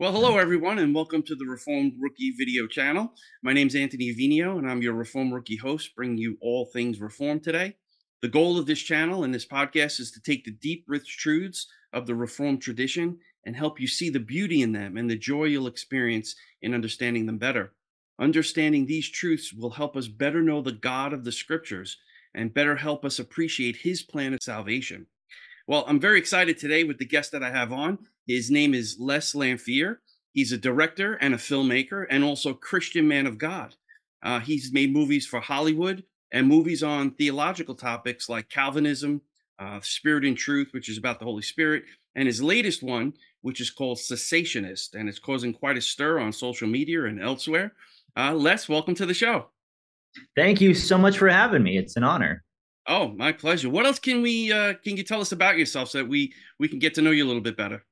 Well, hello everyone, and welcome to the Reformed Rookie video channel. My name's Anthony Vigno, and I'm your Reformed Rookie host, bringing you all things Reformed today. The goal of this channel and this podcast is to take the deep, rich truths of the Reformed tradition and help you see the beauty in them and the joy you'll experience in understanding them better. Understanding these truths will help us better know the God of the Scriptures and better help us appreciate His plan of salvation. Well, I'm very excited today with the guest that I have on. His name is Les Lanphier. He's a director and a filmmaker and also Christian man of God. He's made movies for Hollywood and movies on theological topics like Calvinism, Spirit and Truth, which is about the Holy Spirit, and his latest one, which is called Cessationist, and it's causing quite a stir on social media and elsewhere. Les, welcome to the show. Thank you so much for having me. It's an honor. Oh, my pleasure. What else can you tell us about yourself so that we can get to know you a little bit better?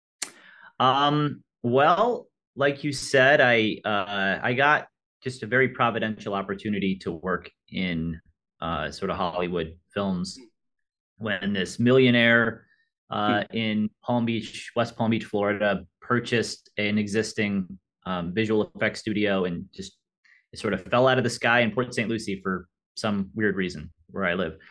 Well, like you said, I got just a very providential opportunity to work in sort of Hollywood films when this millionaire in Palm Beach, West Palm Beach, Florida, purchased an existing visual effects studio and just it sort of fell out of the sky in Port St. Lucie for some weird reason where I live.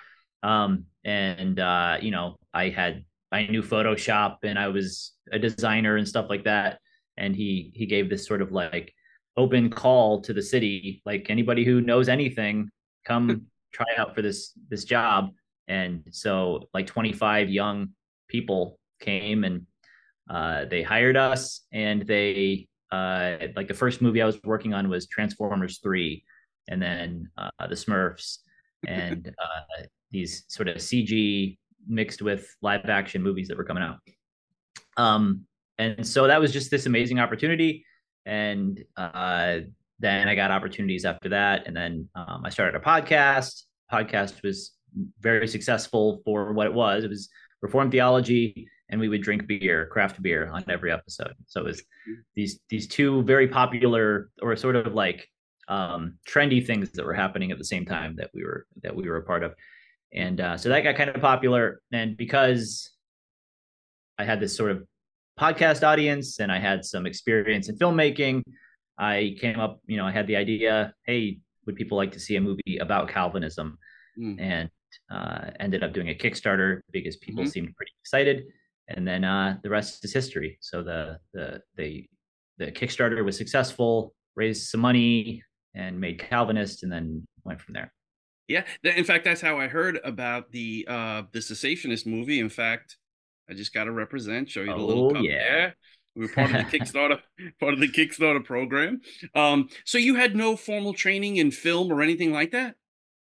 I knew Photoshop and I was a designer and stuff like that. And he gave this sort of like open call to the city, like anybody who knows anything, come try out for this job. And so like 25 young people came and they hired us and they like the first movie I was working on was Transformers 3 and then the Smurfs and these sort of CG mixed with live action movies that were coming out. And so that was just this amazing opportunity. And then I got opportunities after that. And then I started a podcast. Podcast was very successful for what it was. It was Reformed theology, and we would drink beer, craft beer, on every episode. So it was these two very popular or sort of like trendy things that were happening at the same time that we were a part of. And so that got kind of popular. And because I had this sort of podcast audience and I had some experience in filmmaking, I came up, I had the idea, hey, would people like to see a movie about Calvinism? Mm. And ended up doing a Kickstarter because people Hmm. seemed pretty excited. And then the rest is history. So the Kickstarter was successful, raised some money, and made Calvinist, and then went from there. Yeah, in fact, that's how I heard about the Cessationist movie. In fact, I just got to represent, show you the little Oh cup yeah. there. We were part of the Kickstarter, part of the Kickstarter program. So you had no formal training in film or anything like that?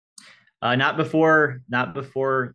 Not before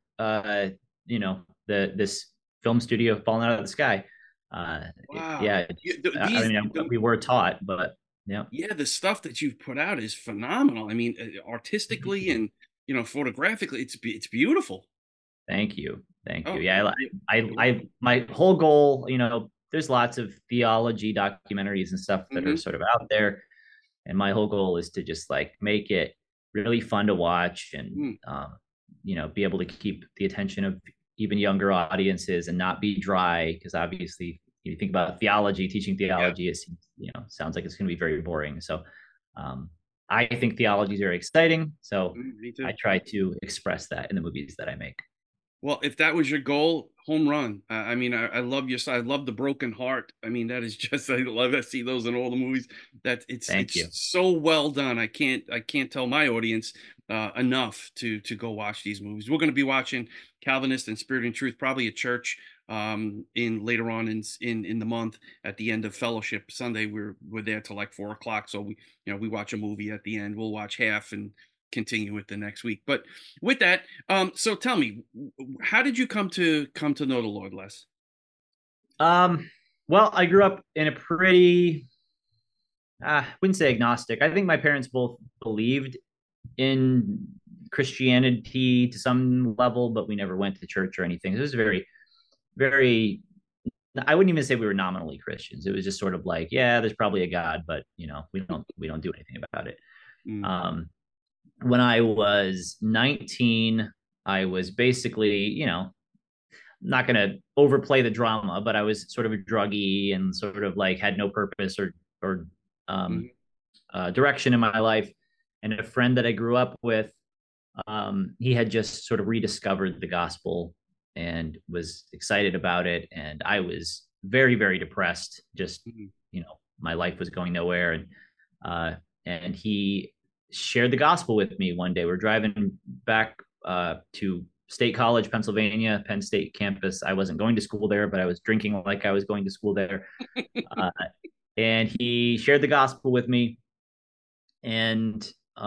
this film studio falling out of the sky. Wow. Yeah, I mean, we were taught, but yeah. Yeah, the stuff that you've put out is phenomenal. I mean, artistically and photographically, it's beautiful. Thank you. Thank you. Oh, Yeah, my whole goal, there's lots of theology documentaries and stuff that are mm-hmm. sort of out there, and my whole goal is to just like make it really fun to watch and Mm. be able to keep the attention of even younger audiences and not be dry because obviously you think about theology, teaching Yeah. theology, it seems, sounds like it's going to be very boring. So um, I think theology is very exciting. So Me I too. try to express that in the movies that I make. Well, if that was your goal, home run. I mean, I love your I love the broken heart. I mean, that is just I love to see those in all the movies. That Thank it's you. so well done. I can't tell my audience enough to go watch these movies. We're going to be watching Calvinist and Spirit and Truth probably at church in later on in the month at the end of Fellowship Sunday. We're there till like 4 o'clock, so we watch a movie at the end. We'll watch half and continue with the next week. But with that, so tell me, how did you come to know the Lord, Les? Um, well, I grew up in a pretty, I wouldn't say agnostic. I think my parents both believed in Christianity to some level, but we never went to church or anything. It was very, very, I wouldn't even say we were nominally Christians. It was just sort of like, yeah, there's probably a God, but we don't do anything about it. Mm, Um, when I was 19, I was basically, not going to overplay the drama, but I was sort of a druggie and sort of like had no purpose or um, Mhm. direction in my life. And a friend that I grew up with, he had just sort of rediscovered the gospel and was excited about it. And I was very, very depressed. Just, Mhm. my life was going nowhere. Uh, and he shared the gospel with me one day. We're driving back to State College, Pennsylvania, Penn State campus. I wasn't going to school there, but I was drinking like I was going to school there. Uh, and he shared the gospel with me. And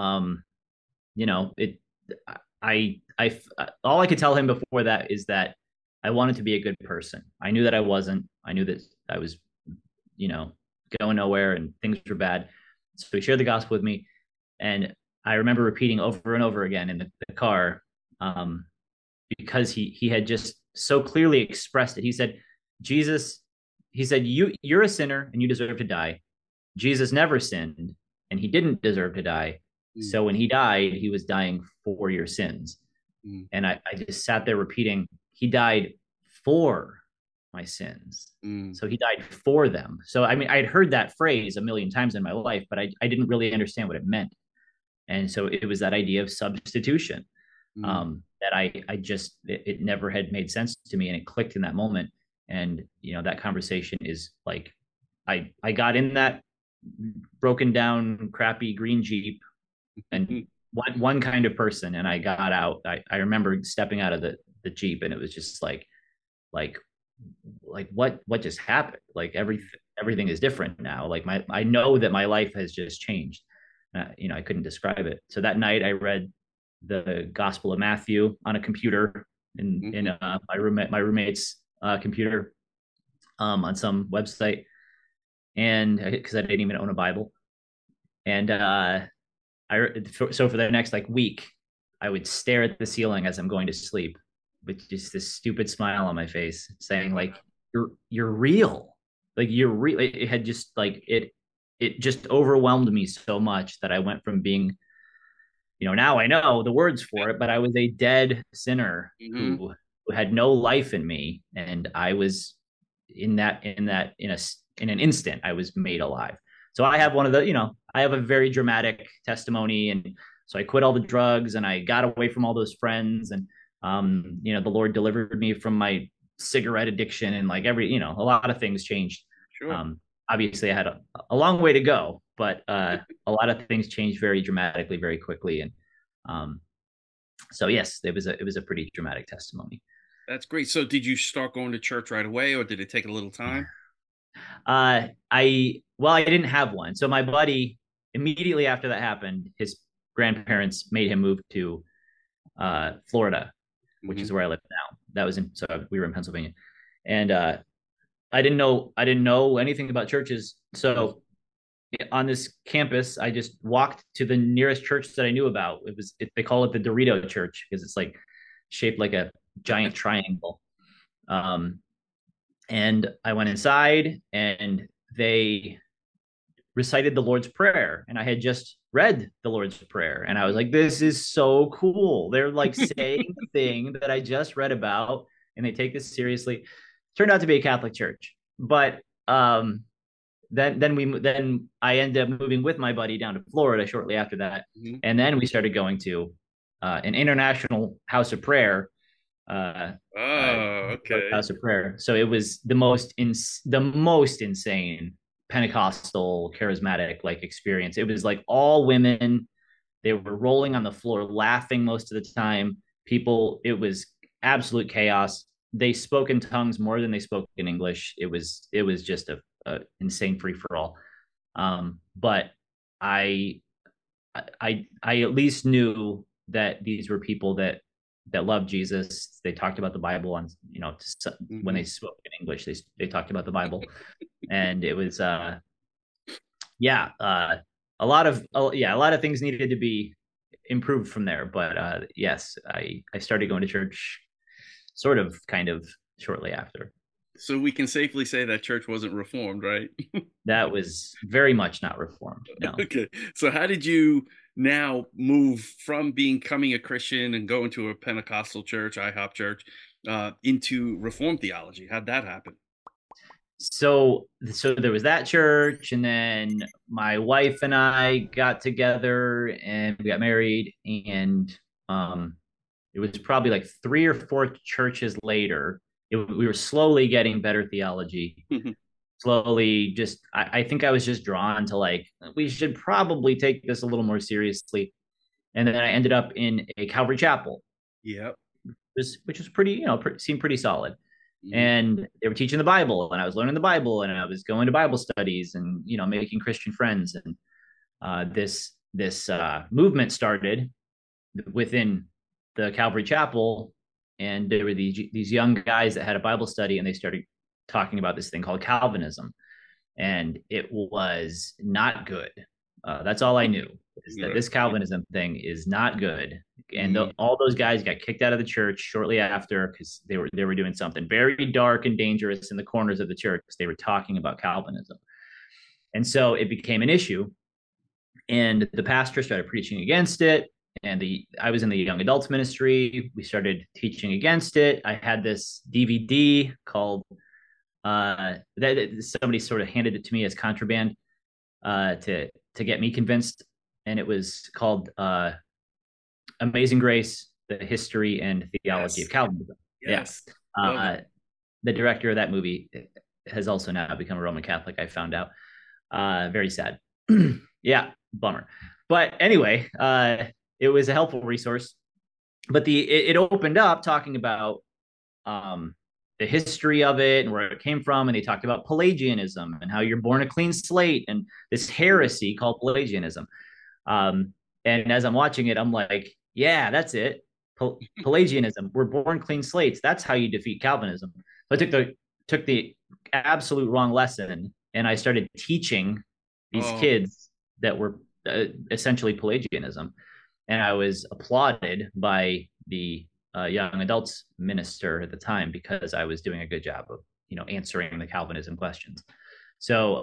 it I all I could tell him before that is that I wanted to be a good person. I knew that I wasn't. I knew that I was, you know, going nowhere and things were bad. So he shared the gospel with me, and I remember repeating over and over again in the car, um, because he had just so clearly expressed it. He said, Jesus, he said, you're a sinner and you deserve to die. Jesus never sinned and he didn't deserve to die. Mhm. So when he died, he was dying for your sins. Mhm. And I just sat there repeating, he died for my sins. Mhm. So he died for them. So, I mean, I'd heard that phrase a million times in my life, but I didn't really understand what it meant. And so it was that idea of substitution, Mhm. that I just, it never had made sense to me. And it clicked in that moment. And, that conversation is like, I got in that broken down, crappy green Jeep and one kind of person, and I got out. I remember stepping out of the Jeep, and it was just like what just happened? Like everything is different now. Like I know that my life has just changed. I couldn't describe it. So that night I read the Gospel of Matthew on a computer in Mhm. my roommate's computer, on some website, and because I didn't even own a Bible. And so for the next like week, I would stare at the ceiling as I'm going to sleep with just this stupid smile on my face, saying Wow. like, "You're real, like you're real." It had just like it just overwhelmed me so much that I went from being, now I know the words for it, but I was a dead sinner Mhm. who had no life in me, and I was in an instant I was made alive. So I have I have a very dramatic testimony, and so I quit all the drugs and I got away from all those friends, and the Lord delivered me from my cigarette addiction, and like a lot of things changed. Sure. Um, Obviously, I had a long way to go, but a lot of things changed very dramatically, very quickly, and um, so yes, it was a pretty dramatic testimony. That's great. So did you start going to church right away or did it take a little time? I didn't have one. So my buddy, immediately after that happened, his grandparents made him move to Florida, which is Mhm. where I live now. We were in Pennsylvania, and I didn't know anything about churches. Mhm. So on this campus, I just walked to the nearest church that I knew about. They call it the Dorito Church because it's like shaped like a giant triangle. Um, and I went inside, and they recited the Lord's Prayer, and I had just read the Lord's Prayer, and I was like, "This is so cool." They're like saying the thing that I just read about, and they take this seriously. Turned out to be a Catholic church, but then I ended up moving with my buddy down to Florida shortly after that, Mhm. and then we started going to an international house of prayer, uh, uh, Oh, okay. house of prayer. So it was the most insane Pentecostal charismatic like experience. It was like all women. They were rolling on the floor, laughing most of the time. People, it was absolute chaos. They spoke in tongues more than they spoke in English. It was just a insane free for all. But I I at least knew that these were people that loved Jesus. They talked about the Bible on, when they Mhm. spoke in English, they talked about the Bible, and it was yeah, a lot of things needed to be improved from there. But yes, I started going to church sort of kind of shortly after. So we can safely say that church wasn't reformed, right? That was very much not reformed. No. Okay. So how did you now move from becoming a Christian and going to a Pentecostal church, IHOP church? into Reformed theology? How'd that happen? So there was that church, and then my wife and I got together and we got married, and um it was probably like three or four churches later. We were slowly getting better theology. Slowly, just I think I was just drawn to like we should probably take this a little more seriously. And then I ended up in a Calvary Chapel, Yep. which was pretty, seemed pretty solid. Mhm. And they were teaching the Bible, and I was learning the Bible, and I was going to Bible studies, and making Christian friends. And this movement started within the Calvary Chapel, and there were these young guys that had a Bible study, and they started talking about this thing called Calvinism, and it was not good. That's all I knew, is that Right. this Calvinism thing is not good. And Mhm. all those guys got kicked out of the church shortly after because they were doing something very dark and dangerous in the corners of the church. They were talking about Calvinism, and so it became an issue. And the pastor started preaching against it. And I was in the young adults ministry. We started teaching against it. I had this DVD called that somebody sort of handed it to me as contraband to get me convinced, and it was called Amazing Grace: The History and Theology of Yes. Calvinism. Yeah, Yes. Love it. uh, the director of that movie has also now become a Roman Catholic. I found out. Very sad. Yeah, bummer. But anyway, it was a helpful resource. But it opened up talking about um, the history of it and where it came from. And they talked about Pelagianism and how you're born a clean slate and this heresy called Pelagianism. Um, and as I'm watching it, I'm like, yeah, that's it. Pelagianism. We're born clean slates. That's how you defeat Calvinism. So I took the absolute wrong lesson, and I started teaching these Oh, kids that were essentially Pelagianism, and I was applauded by the young adults minister at the time because I was doing a good job of answering the Calvinism questions. So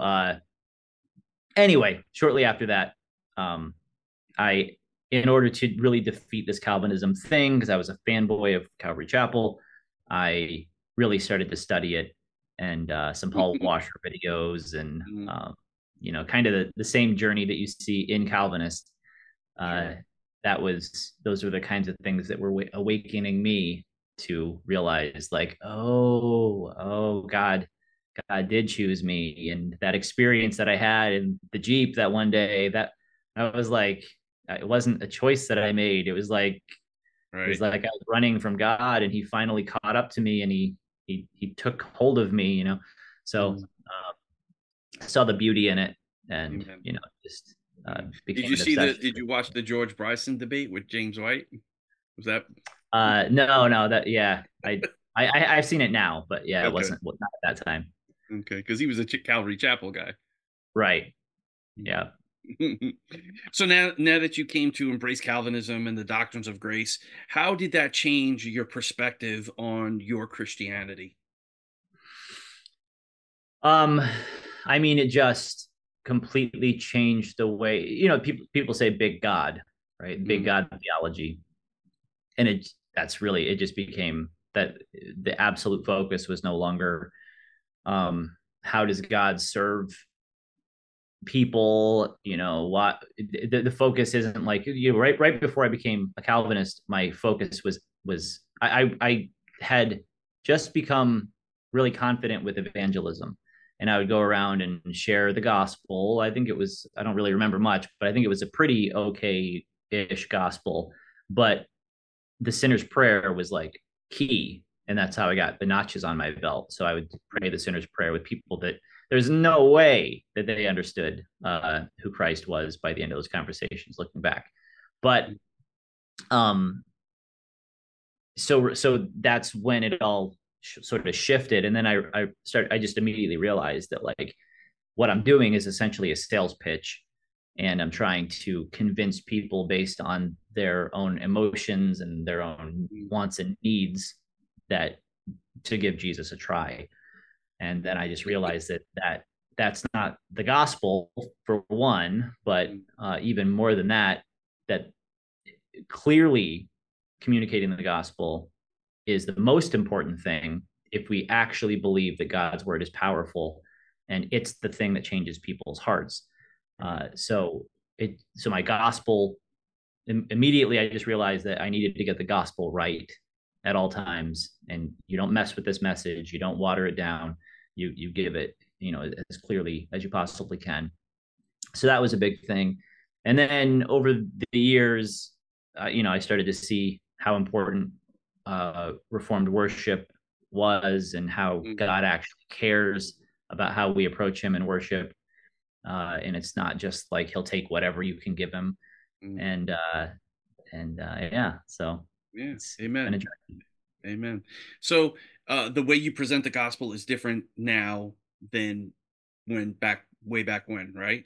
anyway, shortly after that, um, I, in order to really defeat this Calvinism thing, because I was a fanboy of Calvary Chapel, I really started to study it, and some Paul Washer videos, and mm, kind of the same journey that you see in Calvinist. Uh, sure. those were the kinds of things that were awakening me to realize, like, oh, God did choose me. And that experience that I had in the Jeep that one day, that I was like, it wasn't a choice that I made. It was Right. like I was running from God, and he finally caught up to me, and he took hold of me. So Mm, I saw the beauty in it, and amen. just Mm. Did became you an see obsession. did you watch the George Bryson debate with James White? Was that No, that yeah, I've seen it now, but yeah, it okay? wasn't not at that time. Okay, because he was a Calvary Chapel guy. Right. Mhm. Yeah. So now that you came to embrace Calvinism and the doctrines of grace, how did that change your perspective on your Christianity? Um, I mean, it just completely changed the way, people say big God, right? Big Mm, God theology. And that's really, it just became that the absolute focus was no longer how does God serve people, what the focus isn't like right before I became a Calvinist, my focus was I had just become really confident with evangelism, and I would go around and share the gospel. I don't really remember much, but I think it was a pretty okay ish gospel. But the sinner's prayer was like key, and that's how I got the notches on my belt. So I would pray the sinner's prayer with people that there's no way that they understood who Christ was by the end of those conversations, looking back. But um, so that's when it all sort of shifted, and then I just immediately realized that, like, what I'm doing is essentially a sales pitch, and I'm trying to convince people based on their own emotions and their own mm, wants and needs that to give Jesus a try. And then I just realized that's not the gospel, for one, but mm, even more than that, that clearly communicating the gospel is the most important thing if we actually believe that God's word is powerful and it's the thing that changes people's hearts. So my gospel, immediately I just realized that I needed to get the gospel right at all times. And you don't mess with this message. You don't water it down. You give it, as clearly as you possibly can. So that was a big thing. And then over the years, I started to see how important Reformed worship was and how Mm, God actually cares about how we approach Him in worship. And it's not just like He'll take whatever you can give Him. mm. And yeah, so Yeah. it's been Amen. a journey. Amen. So the way you present the gospel is different now than way back when, right?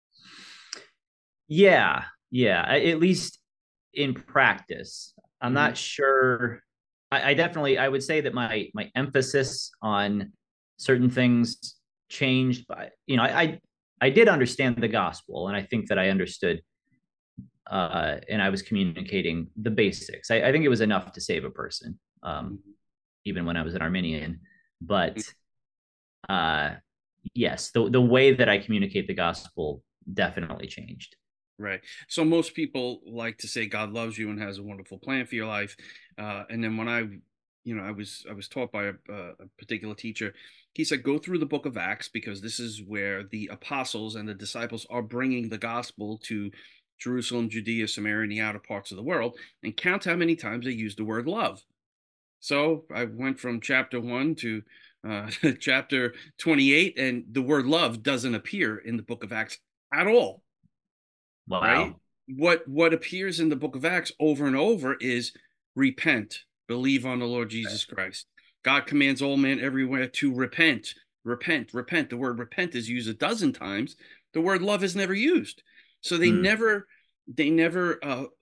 Yeah, yeah. At least in practice, I'm Hmm. not sure. I definitely I would say that my emphasis on certain things changed, but I did understand the gospel, and I think that I understood, and I was communicating the basics. I think it was enough to save a person, even when I was an Arminian. But uh, yes, the way that I communicate the gospel definitely changed. Right. So most people like to say God loves you and has a wonderful plan for your life. And then when I was taught by a particular teacher. He said, go through the book of Acts because this is where the apostles and the disciples are bringing the gospel to Jerusalem, Judea, Samaria, and the outer parts of the world, and count how many times they use the word love. So I went from chapter 1 to chapter 28, and the word love doesn't appear in the book of Acts at all, right? Wow. What appears in the book of Acts over and over is repent, believe on the Lord Jesus Christ. God commands all men everywhere to repent, repent, repent. The word repent is used a dozen times. The word love is never used. So Mm, they never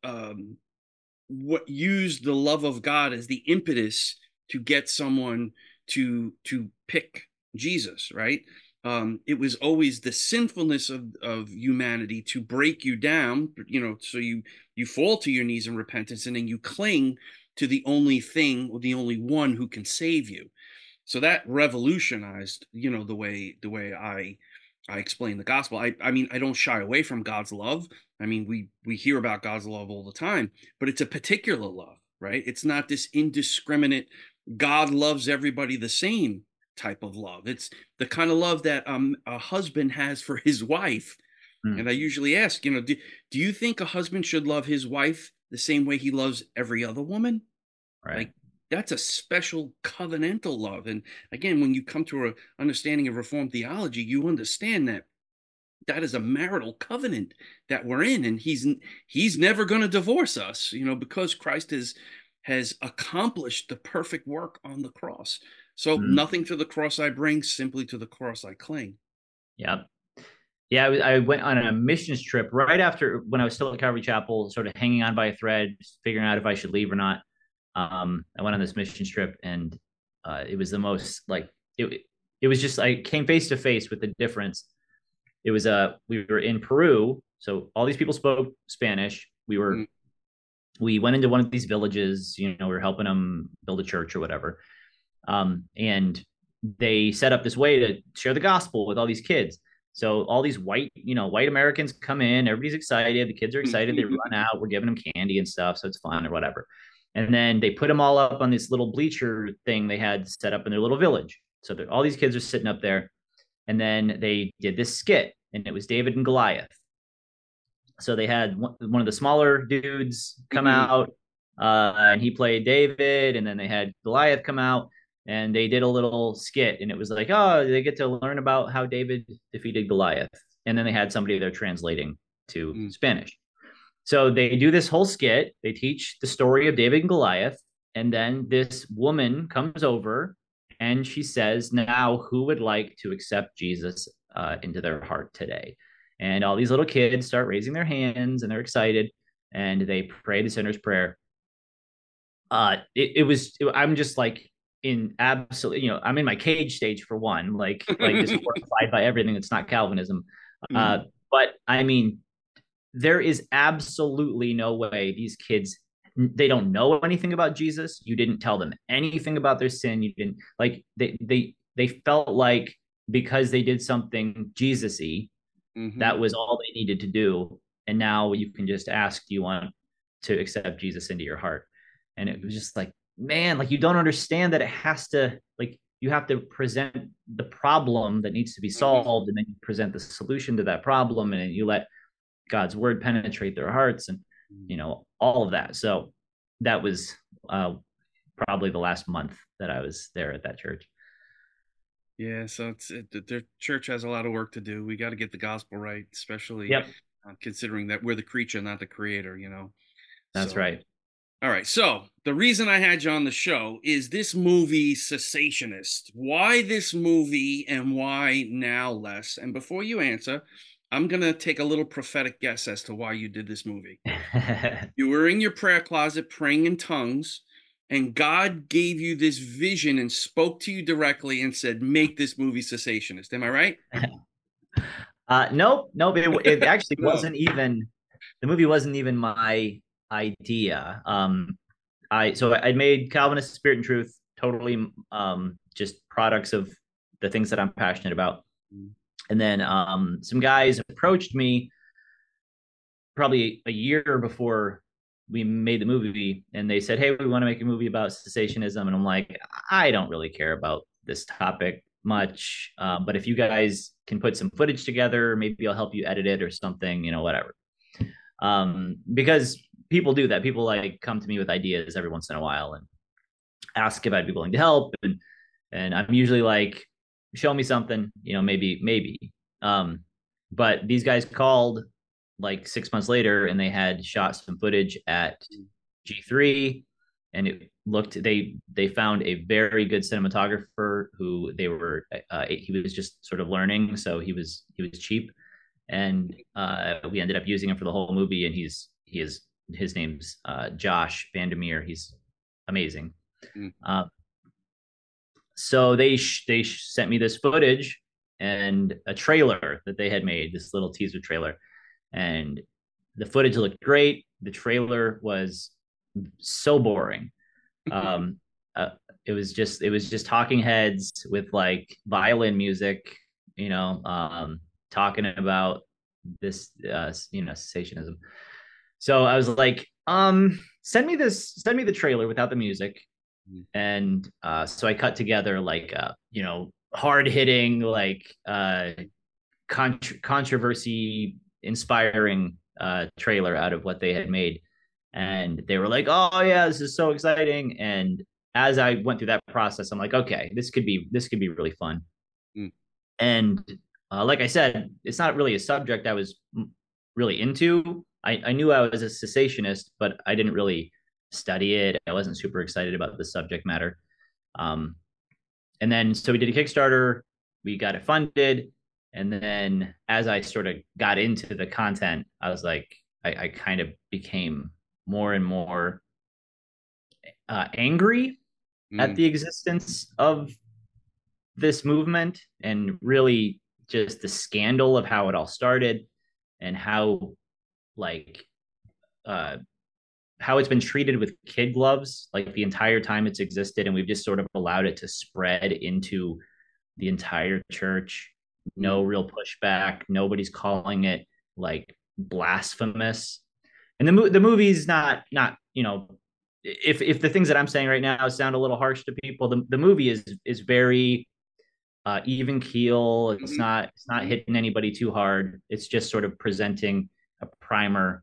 what used the love of God as the impetus to get someone to pick Jesus, right? It was always the sinfulness of humanity to break you down, so you fall to your knees in repentance, and then you cling to the only thing or the only one who can save you. So that revolutionized, the way I explain the gospel. I mean, I don't shy away from God's love. I mean, we hear about God's love all the time, but it's a particular love, right? It's not this indiscriminate God loves everybody the same type of love. It's the kind of love that a husband has for his wife. mm, And I usually ask, do you think a husband should love his wife the same way he loves every other woman? right. Like, that's a special covenantal love. And again, when you come to a understanding of Reformed theology, you understand that that is a marital covenant that we're in, and he's never going to divorce us, because Christ has accomplished the perfect work on the cross. So Mm, nothing to the cross I bring, simply to the cross I cling. yep. Yeah, I went on a missions trip right after when I was still at Calvary Chapel, sort of hanging on by a thread, figuring out if I should leave or not. I went on this missions trip, and it was the most like it. It was just I came face to face with the difference. It was we were in Peru, so all these people spoke Spanish. Mm, We went into one of these villages. We were helping them build a church or whatever. And they set up this way to share the gospel with all these kids. So all these white Americans come in, everybody's excited, the kids are excited, they run mm. out, we're giving them candy and stuff, so it's fun or whatever. And then they put them all up on this little bleacher thing they had set up in their little village. So all these kids are sitting up there, and then they did this skit, and it was David and Goliath. So they had one of the smaller dudes come out, and he played David, and then they had Goliath come out, and they did a little skit, and it was like, oh, they get to learn about how David defeated Goliath, and then they had somebody there translating to Spanish. So they do this whole skit. They teach the story of David and Goliath, and then this woman comes over, and she says, "Now, who would like to accept Jesus into their heart today?" And all these little kids start raising their hands, and they're excited, and they pray the sinner's prayer. I'm just like in absolute, I'm in my cage stage for one, like just horrified by everything that's not Calvinism. Uh, Mm. but I mean, there is absolutely no way these kids they don't know anything about Jesus. You didn't tell them anything about their sin. You didn't like they felt like because they did something Jesus-y, Mm-hmm. that was all they needed to do. And now you can just ask, do you want to accept Jesus into your heart? And it was just like, man, like you don't understand that it has to, like, you have to present the problem that needs to be Mm-hmm. solved, and then you present the solution to that problem, and then you let God's word penetrate their hearts, and all of that. So that was probably the last month that I was there at that church. Yeah, so their church has a lot of work to do. We got to get the gospel right, especially Yep, considering that we're the creature, not the creator, you know. that's So, right. all right. So, the reason I had you on the show is this movie, Cessationist. Why this movie and why now less? And before you answer, I'm going to take a little prophetic guess as to why you did this movie. You were in your prayer closet praying in tongues, and God gave you this vision and spoke to you directly and said, make this movie Cessationist. Am I right? Nope, nope. It actually No. wasn't even the movie wasn't even my idea. I made Calvinist Spirit and Truth totally just products of the things that I'm passionate about. And then some guys approached me probably a year before we made the movie, and they said, "Hey, we want to make a movie about cessationism." And I'm like, I don't really care about this topic much, but if you guys can put some footage together, maybe I'll help you edit it or something, whatever. Because people do that. People like come to me with ideas every once in a while and ask if I'd be willing to help, and I'm usually like, show me something, maybe. Um, but these guys called like 6 months later, and they had shot some footage at G3, and it looked they found a very good cinematographer who he was just sort of learning, so he was cheap, and we ended up using him for the whole movie, and his name's Josh Vandermeer. He's amazing. Mm. Uh, so they sent me this footage and a trailer that they had made, this little teaser trailer, and the footage looked great. The trailer was so boring. Um, uh, it was just talking heads with like violin music, talking about this, cessationism. So I was like, send me the trailer without the music, and so I cut together like hard hitting like controversy inspiring trailer out of what they had made, and they were like, "Oh yeah, this is so exciting!" And as I went through that process, I'm like, "Okay, this could be really fun." Mm. And like I said, it's not really a subject I was really into. I knew I was a cessationist, but I didn't really study it. I wasn't super excited about the subject matter. Um, and then so we did a Kickstarter, we got it funded, and then as I sort of got into the content, I was like, I kind of became more and more angry at Mm. the existence of this movement, and really just the scandal of how it all started, and like uh how it's been treated with kid gloves like the entire time it's existed, and we've just sort of allowed it to spread into the entire church. No Mm. real pushback. Nobody's calling it like blasphemous. And the movie's not if the things that I'm saying right now sound a little harsh to people, the movie is very even keel. Mhm. It's not hitting anybody too hard. It's just sort of presenting a primer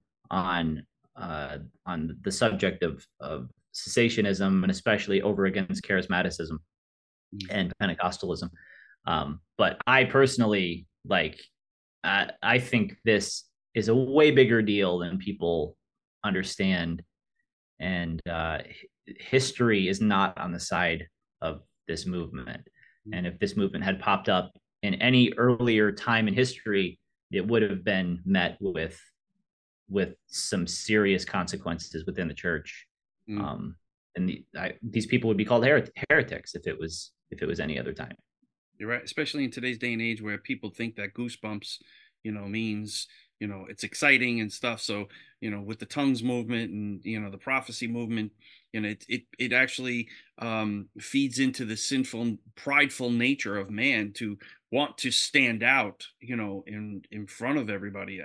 on the subject of cessationism, and especially over against charismaticism Mm. and Pentecostalism. But I personally like. I think this is a way bigger deal than people understand, and history is not on the side of this movement. Mm. And if this movement had popped up in any earlier time in history, it would have been met with some serious consequences within the church. Mm. Um, and these people would be called heretics if it was any other time. You're right, especially in today's day and age where people think that goosebumps, means it's exciting and stuff. So, with the tongues movement and, the prophecy movement, it actually feeds into the sinful, prideful nature of man to want to stand out, in front of everybody,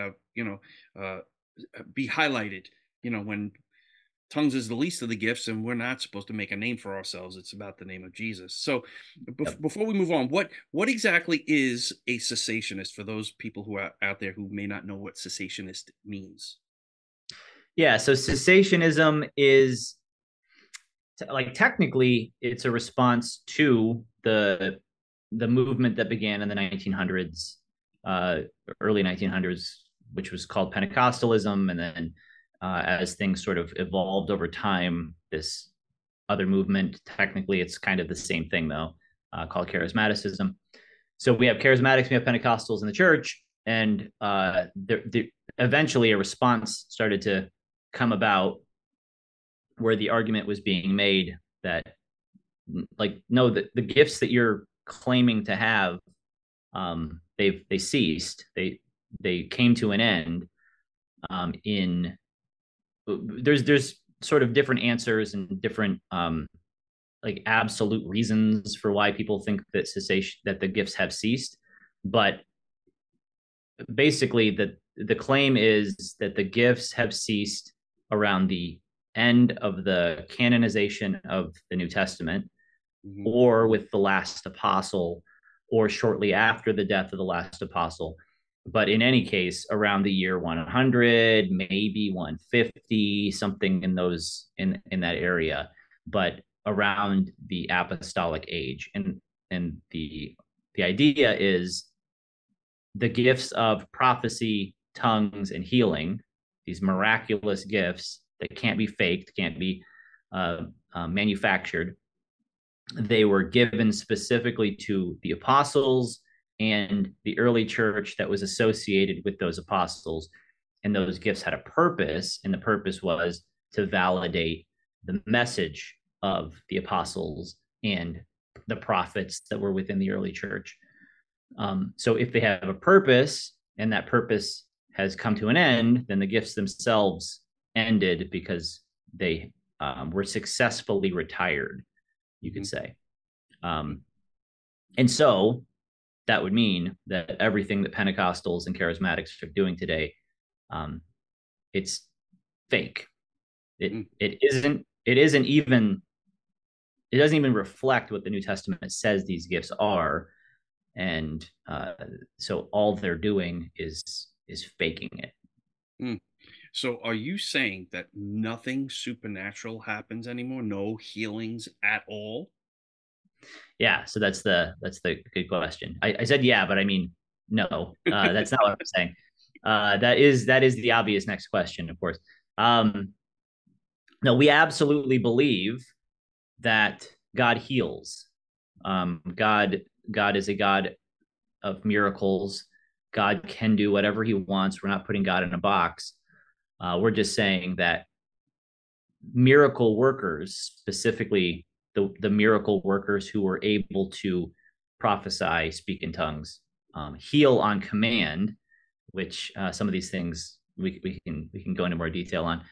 uh, be highlighted, when tongues is the least of the gifts, and we're not supposed to make a name for ourselves. It's about the name of Jesus. So, Yep. before we move on, what exactly is a cessationist for those people who are out there who may not know what cessationist means? Yeah. So cessationism is like technically it's a response to the movement that began in the 1900s, uh, early 1900s, which was called Pentecostalism, and then as things sort of evolved over time, this other movement, technically it's kind of the same thing though, called charismaticism. So we have charismatics, we have Pentecostals in the church, and eventually a response started to come about where the argument was being made that, like, no, the gifts that you're claiming to have, they ceased, they came to an end. In There's sort of different answers and different like absolute reasons for why people think that cessation, that the gifts have ceased, but basically the claim is that the gifts have ceased around the end of the canonization of the New Testament, Hmm. or with the last apostle, or shortly after the death of the last apostle. But in any case, around the year 100, maybe 150, something in those in that area, but around the apostolic age. And the idea is the gifts of prophecy, tongues, and healing, these miraculous gifts that can't be faked, can't be manufactured, they were given specifically to the apostles and the early church that was associated with those apostles. And those gifts had a purpose, and the purpose was to validate the message of the apostles and the prophets that were within the early church. So if they have a purpose and that purpose has come to an end, then the gifts themselves ended because they were successfully retired, you could Hmm. say. Um, and so that would mean that everything that Pentecostals and charismatics are doing today, um, it's fake. It isn't even, it doesn't even reflect what the New Testament says these gifts are. And so all they're doing is faking it. Mm. So, are you saying that nothing supernatural happens anymore? No healings at all? Yeah, so that's the good question. I said yeah, but I mean no. That's not what I'm saying. That is the obvious next question, of course. Um, no, we absolutely believe that God heals. God is a God of miracles. God can do whatever He wants. We're not putting God in a box. We're just saying that miracle workers, specifically the miracle workers who were able to prophesy, speak in tongues, heal on command, which some of these things we can go into more detail on.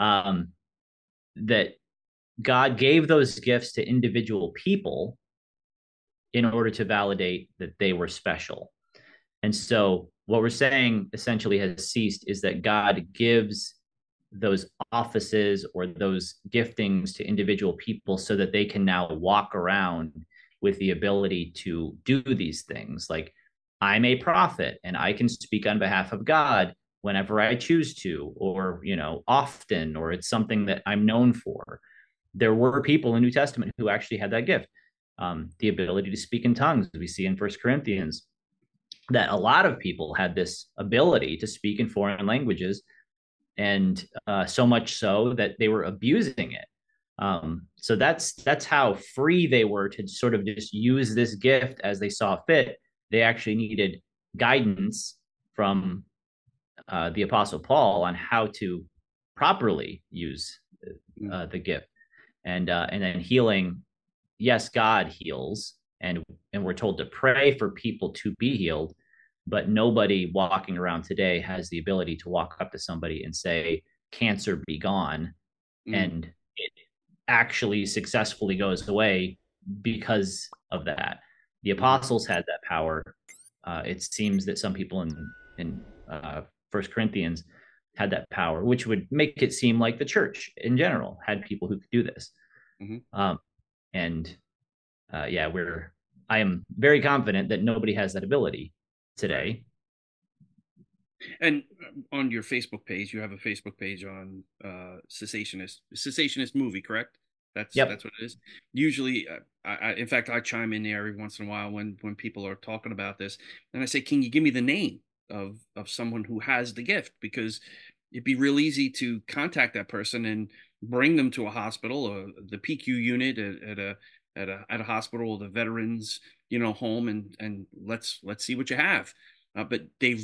That God gave those gifts to individual people in order to validate that they were special. And so what we're saying essentially has ceased is that God gives those offices or those giftings to individual people so that they can now walk around with the ability to do these things. Like, I'm a prophet and I can speak on behalf of God whenever I choose to, or, often, or it's something that I'm known for. There were people in the New Testament who actually had that gift, the ability to speak in tongues. We see in First Corinthians that a lot of people had this ability to speak in foreign languages, and so much so that they were abusing it. So that's how free they were to sort of just use this gift as they saw fit. They actually needed guidance from the Apostle Paul on how to properly use Mm. the gift, and then healing. Yes, God heals, and we're told to pray for people to be healed, but nobody walking around today has the ability to walk up to somebody and say, cancer be gone. Mm, And it actually successfully goes away because of that. The mhm. apostles had that power. It seems that some people in First Corinthians had that power, which would make it seem like the church in general had people who could do this. Mhm. Um, and yeah, I am very confident that nobody has that ability Right. today. And on your Facebook page, you have a Facebook page on cessationist movie, correct? Yep. That's what it is. Usually, in fact, I chime in there every once in a while when people are talking about this, and I say, "Can you give me the name of someone who has the gift?" Because it'd be real easy to contact that person and bring them to a hospital or the PQ unit at a hospital or the veterans home, and let's see what you have. But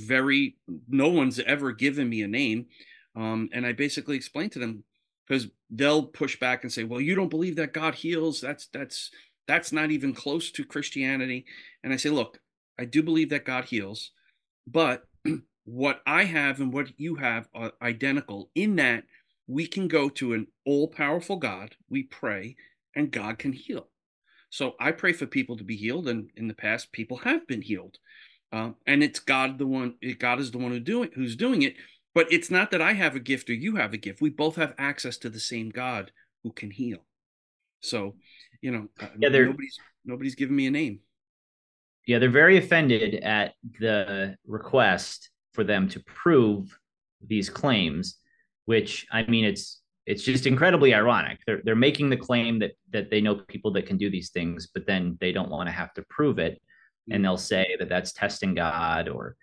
no one's ever given me a name. And I basically explained to them, because they'll push back and say, well, you don't believe that God heals. That's not even close to Christianity. And I say, look, I do believe that God heals, but what I have and what you have are identical in that we can go to an all powerful God, we pray, and God can heal. So I pray for people to be healed, and in the past, people have been healed. And it's God the one. God is the one who's doing it. But it's not that I have a gift or you have a gift. We both have access to the same God who can heal. So, Yeah, nobody's giving me a name. they're very offended at the request for them to prove these claims, which I mean, it's just incredibly ironic. They're making the claim that they know people that can do these things, but then they don't want to have to prove it, and Mm. they'll say that that's testing God, or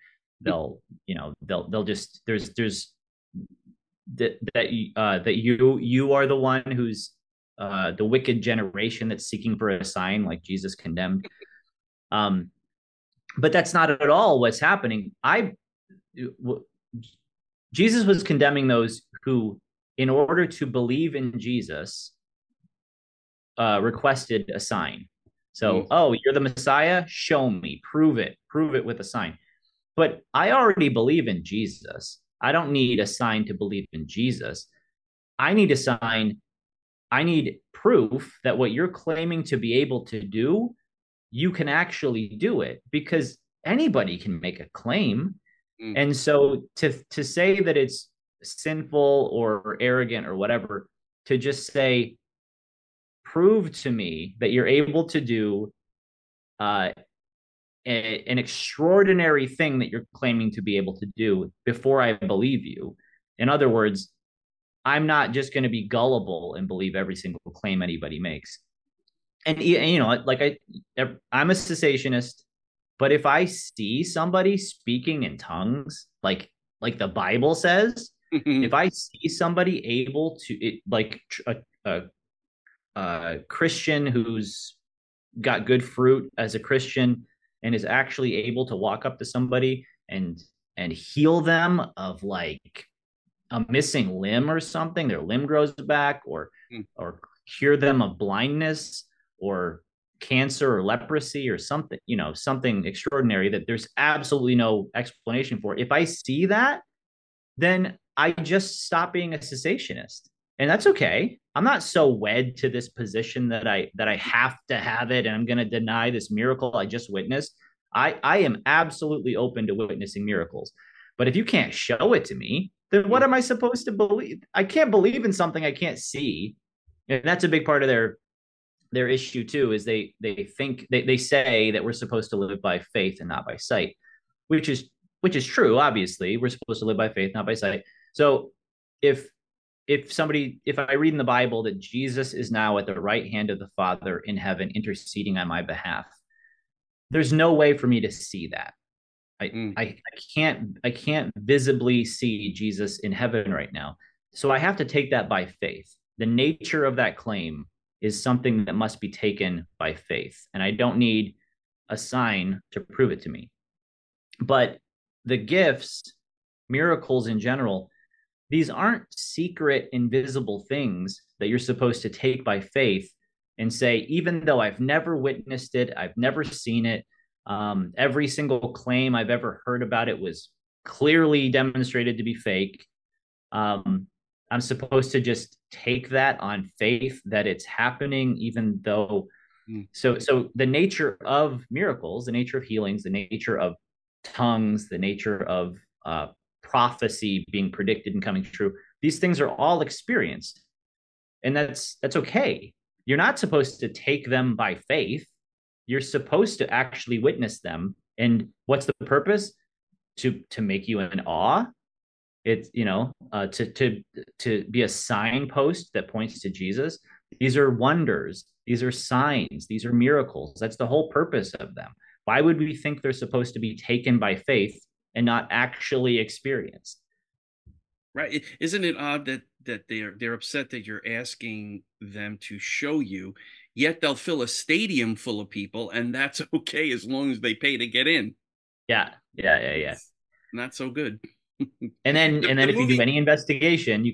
they'll just there's that you are the one who's the wicked generation that's seeking for a sign like Jesus condemned. Um, but that's not at all what's happening. Jesus was condemning those who, in order to believe in Jesus, requested a sign. So, Mm. oh, you're the Messiah? Show me, prove it with a sign. But I already believe in Jesus. I don't need a sign to believe in Jesus. I need a sign. I need proof that what you're claiming to be able to do, you can actually do it, because anybody can make a claim. Mm. And so to say that it's sinful or arrogant or whatever, to just say, prove to me that you're able to do uh, an extraordinary thing that you're claiming to be able to do before I believe you. In other words, I'm not just going to be gullible and believe every single claim anybody makes. And like I'm a cessationist, but if I see somebody speaking in tongues, like the Bible says, if I see somebody able to like a Christian who's got good fruit as a Christian and is actually able to walk up to somebody and heal them of like a missing limb or something, their limb grows back, Mm. or cure them of blindness or cancer or leprosy or something, something extraordinary that there's absolutely no explanation for. If I see that, then I just stop being a cessationist. And that's okay. I'm not so wed to this position that I have to have it and I'm going to deny this miracle I just witnessed. I am absolutely open to witnessing miracles. But if you can't show it to me, then what Mm. am I supposed to believe? I can't believe in something I can't see. And that's a big part of their issue too, is they think they say that we're supposed to live by faith and not by sight, which is which is true. Obviously, we're supposed to live by faith, not by sight. So if if I read in the Bible that Jesus is now at the right hand of the Father in heaven interceding on my behalf, there's no way for me to see that. Mm. I can't visibly see Jesus in heaven right now. So I have to take that by faith. The nature of that claim is something that must be taken by faith, and I don't need a sign to prove it to me. But the gifts, miracles in general, these aren't secret, invisible things that you're supposed to take by faith and say, even though I've never witnessed it, I've never seen it, Every single claim I've ever heard about it was clearly demonstrated to be fake. um, I'm supposed to just take that on faith that it's happening, even though. Mm. So the nature of miracles, the nature of healings, the nature of tongues, the nature of uh, prophecy being predicted and coming true, these things are all experienced, and that's okay. You're not supposed to take them by faith. You're supposed to actually witness them. And what's the purpose? To make you in awe. It's, to be a signpost that points to Jesus. These are wonders, these are signs, these are miracles. That's the whole purpose of them. Why would we think they're supposed to be taken by faith and not actually experienced? Right. Isn't it odd that they're upset that you're asking them to show you, yet they'll fill a stadium full of people, and that's okay as long as they pay to get in. Yeah. It's not so good. and then and The then if you do movie. any investigation,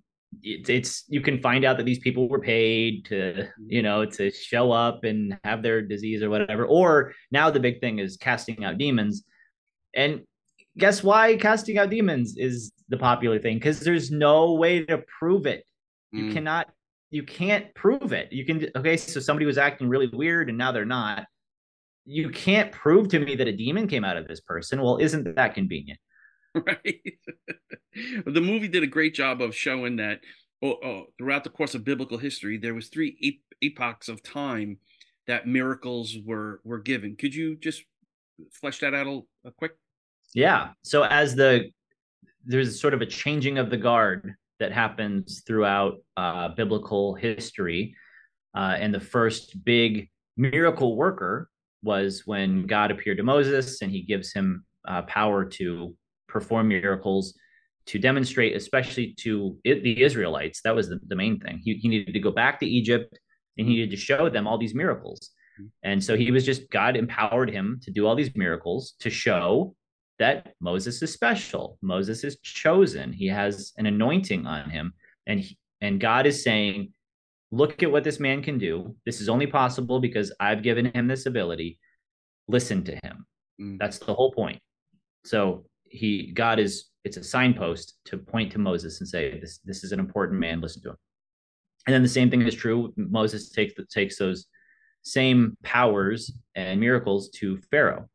you can find out that these people were paid to, to show up and have their disease or whatever. Or now the big thing is casting out demons. And guess why casting out demons is the popular thing? Because there's no way to prove it. You Mm. cannot, you can't prove it. You can, okay, so somebody was acting really weird and now they're not. You can't prove to me that a demon came out of this person. Well, isn't that convenient? Right. The movie did a great job of showing that, throughout the course of biblical history, there was three epochs of time that miracles were given. Could you just flesh that out a quick? Yeah. So there's sort of a changing of the guard that happens throughout biblical history. And the first big miracle worker was when God appeared to Moses and he gives him power to perform miracles, to demonstrate, especially to the Israelites. That was the main thing. He needed to go back to Egypt and he needed to show them all these miracles. And so God empowered him to do all these miracles to show that Moses is special. Moses is chosen. He has an anointing on him. And God is saying, look at what this man can do. This is only possible because I've given him this ability. Listen to him. Mm. That's the whole point. So it's a signpost to point to Moses and say, this is an important man. Listen to him. And then the same thing is true. Moses takes those same powers and miracles to Pharaoh.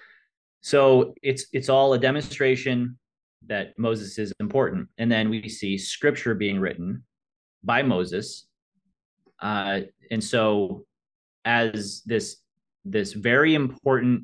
So it's all a demonstration that Moses is important. And then we see scripture being written by Moses. And so as this very important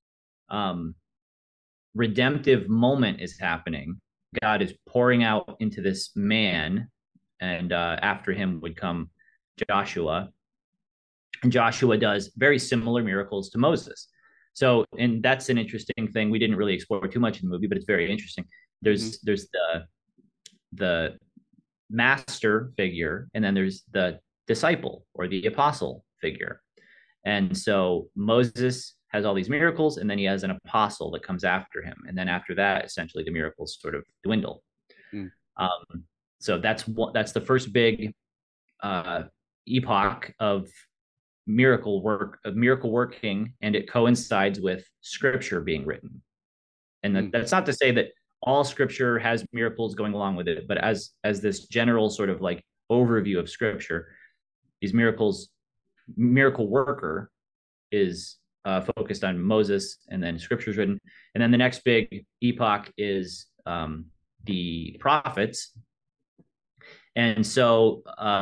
redemptive moment is happening, God is pouring out into this man, and after him would come Joshua. And Joshua does very similar miracles to Moses. So, and that's an interesting thing. We didn't really explore too much in the movie, but it's very interesting. There's the master figure, and then there's the disciple or the apostle figure. And so Moses has all these miracles, and then he has an apostle that comes after him. And then after that, essentially the miracles sort of dwindle. Mm. So that's the first big epoch of miracle working, and it coincides with scripture being written. And that's not to say that all scripture has miracles going along with it, but as this general sort of like overview of scripture, these miracle worker is focused on Moses, and then scripture's written. And then the next big epoch is the prophets. And so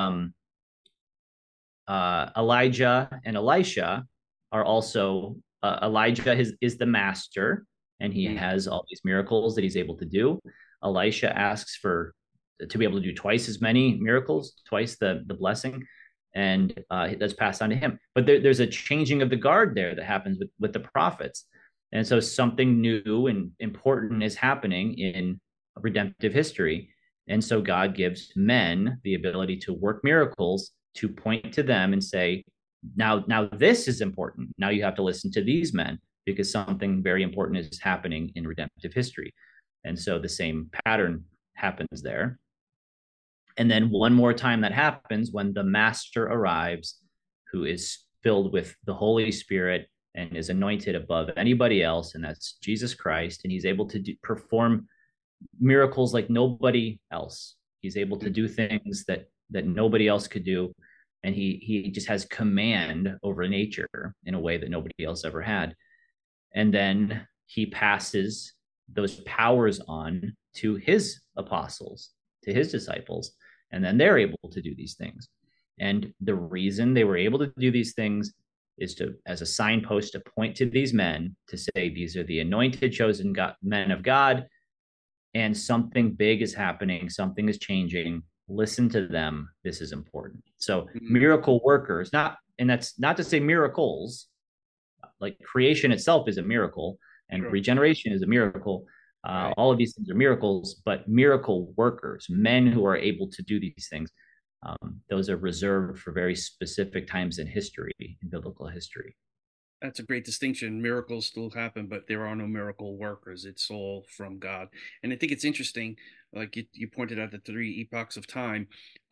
Elijah and Elisha are also, Elijah is the master, and he has all these miracles that he's able to do. Elisha asks to be able to do twice as many miracles, twice the blessing, and that's passed on to him. But there's a changing of the guard there that happens with the prophets. And so something new and important is happening in redemptive history. And so God gives men the ability to work miracles, to point to them and say, now this is important. Now you have to listen to these men because something very important is happening in redemptive history. And so the same pattern happens there. And then one more time that happens when the master arrives, who is filled with the Holy Spirit and is anointed above anybody else, and that's Jesus Christ. And he's able to perform miracles like nobody else. He's able to do things that nobody else could do, and he just has command over nature in a way that nobody else ever had. And then he passes those powers on to his apostles, to his disciples, and then they're able to do these things. And the reason they were able to do these things is to, as a signpost, to point to these men, to say these are the anointed, chosen men of God, and something big is happening, something is changing. Listen to them. This is important. So miracle workers, not, and that's not to say miracles, like creation itself is a miracle, and regeneration is a miracle. Right. All of these things are miracles, but miracle workers, men who are able to do these things, those are reserved for very specific times in history, in biblical history. That's a great distinction. Miracles still happen, but there are no miracle workers. It's all from God. And I think it's interesting, like you pointed out the three epochs of time.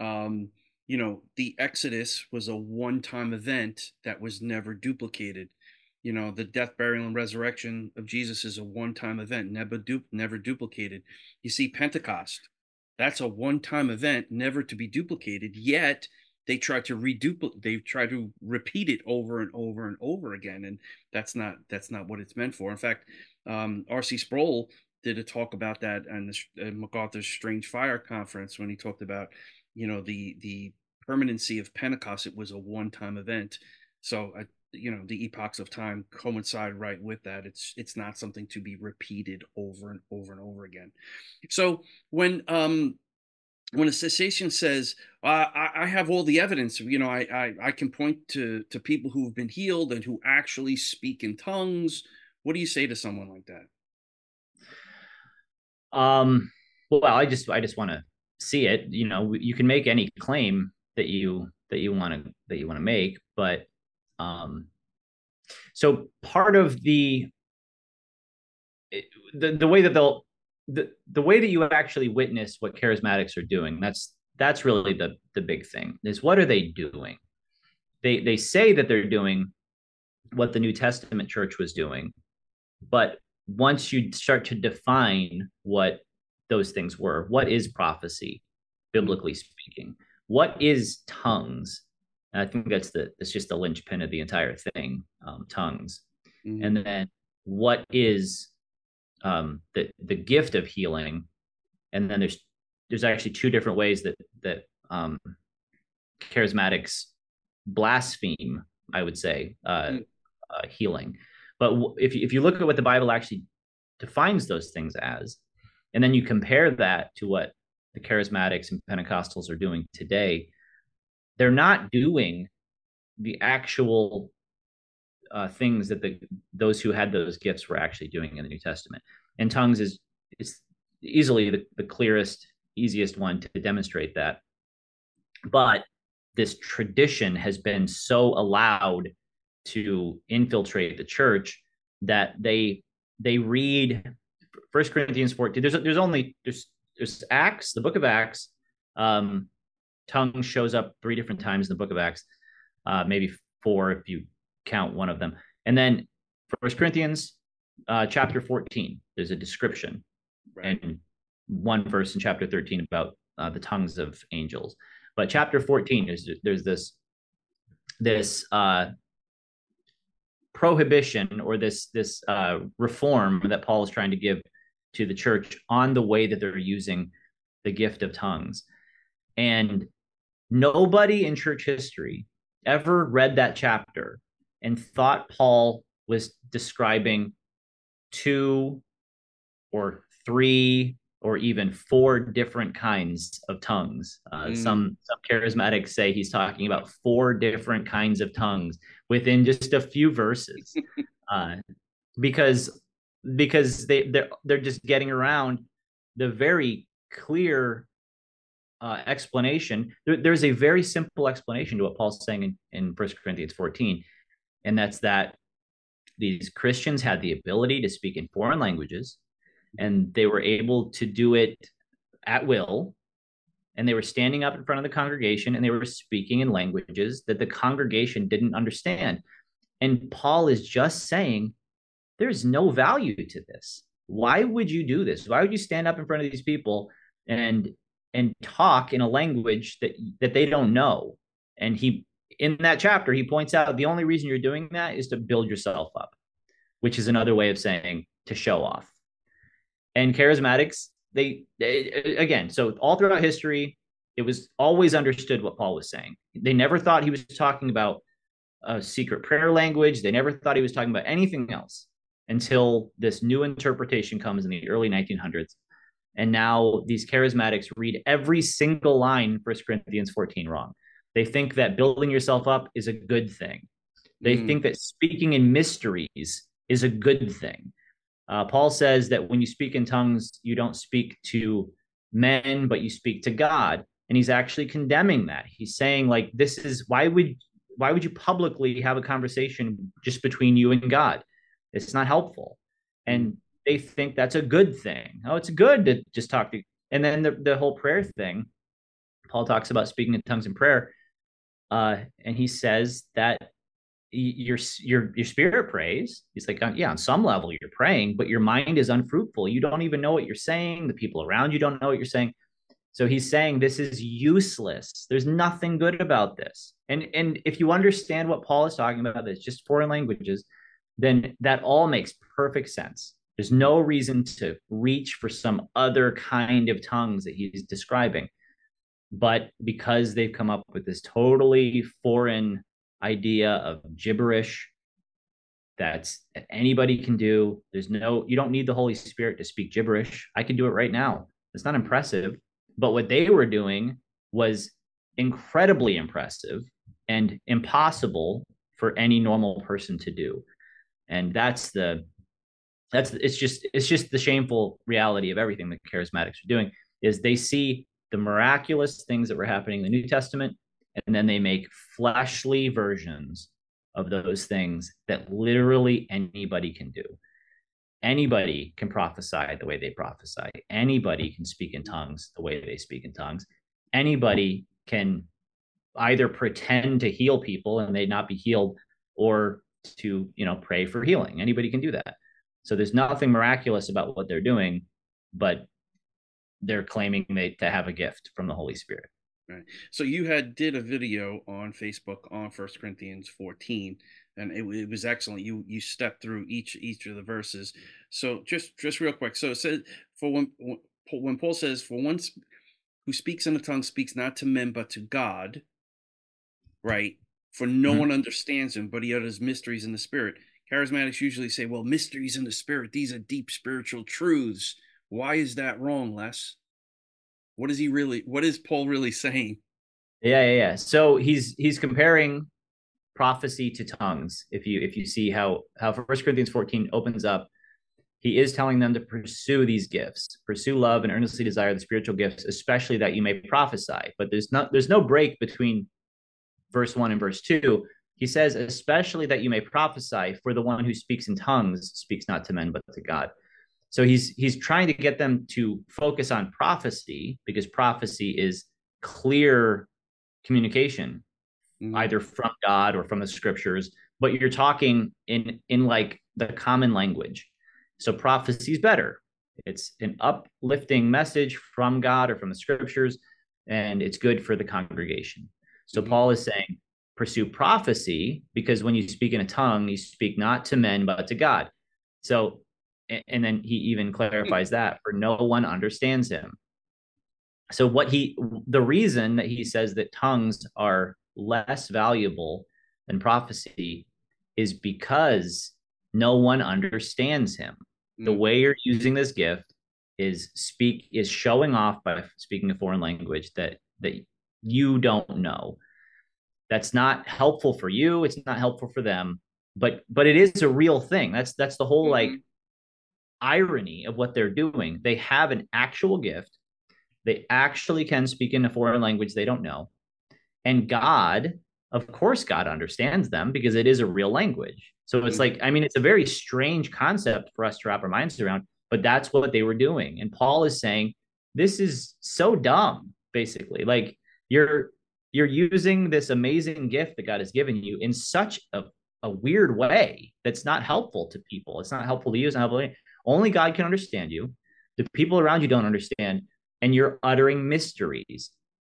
The Exodus was a one-time event that was never duplicated. The death, burial, and resurrection of Jesus is a one-time event, never duplicated. You see Pentecost, that's a one-time event, never to be duplicated, yet they try to repeat it over and over and over again, and that's not what it's meant for. In fact, R.C. Sproul did a talk about that on the MacArthur's Strange Fire conference when he talked about the permanency of Pentecost. It was a one-time event, so the epochs of time coincide right with that. It's not something to be repeated over and over and over again. So when a cessation says, I have all the evidence, I can point to people who have been healed and who actually speak in tongues. What do you say to someone like that? Well, I just want to see it. You can make any claim that you want to make, but so part of the way that the way that you actually witness what charismatics are doing, that's really the big thing, is what are they doing? They say that they're doing what the New Testament church was doing, but once you start to define what those things were, what is prophecy, biblically speaking? What is tongues? And I think that's just the linchpin of the entire thing, tongues. Mm-hmm. And then what is the gift of healing? And then there's actually two different ways that charismatics blaspheme, I would say, healing. But if you look at what the Bible actually defines those things as, and then you compare that to what the charismatics and Pentecostals are doing today, they're not doing the actual things that those who had those gifts were actually doing in the New Testament. And tongues is easily the clearest, easiest one to demonstrate that. But this tradition has been so allowed to infiltrate the church that they read 1 Corinthians 14. There's Acts, the book of Acts. Tongue shows up 3 different times in the book of Acts, maybe 4 if you count one of them. And then 1 Corinthians chapter 14, there's a description, right, and one verse in chapter 13 about the tongues of angels. But chapter 14, there's this prohibition, or this reform that Paul is trying to give to the church on the way that they're using the gift of tongues. And nobody in church history ever read that chapter and thought Paul was describing 2 or 3 or even 4 different kinds of tongues. Some charismatics say he's talking about 4 different kinds of tongues within just a few verses, because they're just getting around the very clear explanation. There's a very simple explanation to what Paul's saying in 1 Corinthians 14, and that's that these Christians had the ability to speak in foreign languages, and they were able to do it at will, and they were standing up in front of the congregation and they were speaking in languages that the congregation didn't understand. And Paul is just saying there's no value to this. Why would you do this? Why would you stand up in front of these people and talk in a language that they don't know? And he, in that chapter, he points out the only reason you're doing that is to build yourself up, which is another way of saying to show off. And charismatics, they again, so all throughout history, it was always understood what Paul was saying. They never thought he was talking about a secret prayer language. They never thought he was talking about anything else until this new interpretation comes in the early 1900s. And now these charismatics read every single line in 1 Corinthians 14 wrong. They think that building yourself up is a good thing. They think that speaking in mysteries is a good thing. Paul says that when you speak in tongues, you don't speak to men, but you speak to God. And he's actually condemning that. He's saying, like, this is why would you publicly have a conversation just between you and God? It's not helpful. And they think that's a good thing. Oh, it's good to just talk to. And then the whole prayer thing, Paul talks about speaking in tongues and prayer. And he says that your spirit prays. He's like, yeah, on some level you're praying, but your mind is unfruitful. You don't even know what you're saying. The people around you don't know what you're saying. So he's saying this is useless. There's nothing good about this. And if you understand what Paul is talking about, it's just foreign languages, then that all makes perfect sense. There's no reason to reach for some other kind of tongues that he's describing. But because they've come up with this totally foreign idea of gibberish that anybody can do, you don't need the Holy Spirit to speak gibberish. I can do it right now. It's not impressive. But what they were doing was incredibly impressive and impossible for any normal person to do. And it's just the shameful reality of everything the charismatics are doing is they see the miraculous things that were happening in the New Testament, and then they make fleshly versions of those things that literally anybody can do. Anybody can prophesy the way they prophesy. Anybody can speak in tongues the way they speak in tongues. Anybody can either pretend to heal people and they not be healed, or to, pray for healing. Anybody can do that. So there's nothing miraculous about what they're doing, but they're claiming to have a gift from the Holy Spirit. Right. So you did a video on Facebook on 1 Corinthians 14, and it was excellent. You stepped through each of the verses. So just real quick. So it says, for when Paul says, for one who speaks in a tongue speaks not to men but to God, right? For no one understands him, but he utters mysteries in the spirit. Charismatics usually say, well, mysteries in the spirit, these are deep spiritual truths. Why is that wrong, Les? What is Paul really saying? Yeah. So he's comparing prophecy to tongues. If you see how 1 Corinthians 14 opens up, he is telling them to pursue these gifts, pursue love and earnestly desire the spiritual gifts, especially that you may prophesy. But there's no break between verse 1 and verse 2. He says, especially that you may prophesy, for the one who speaks in tongues speaks not to men but to God. So he's trying to get them to focus on prophecy, because prophecy is clear communication, either from God or from the scriptures, but you're talking in like the common language. So prophecy is better. It's an uplifting message from God or from the scriptures, and it's good for the congregation. So Paul is saying, pursue prophecy, because when you speak in a tongue, you speak not to men, but to God. So, and then he even clarifies that, for no one understands him. So the reason that he says that tongues are less valuable than prophecy is because no one understands him. The way you're using this gift is showing off by speaking a foreign language that you don't know. That's not helpful for you. It's not helpful for them, but it is a real thing. That's the whole like irony of what they're doing. They have an actual gift. They actually can speak in a foreign language they don't know. And God, of course, God understands them because it is a real language. So it's like, I mean, it's a very strange concept for us to wrap our minds around, but that's what they were doing. And Paul is saying, this is so dumb, basically. Like you're using this amazing gift that God has given you in such a a weird way that's not helpful to people. It's not helpful to you. It's not helpful. Only God can understand you. The people around you don't understand, and you're uttering mysteries.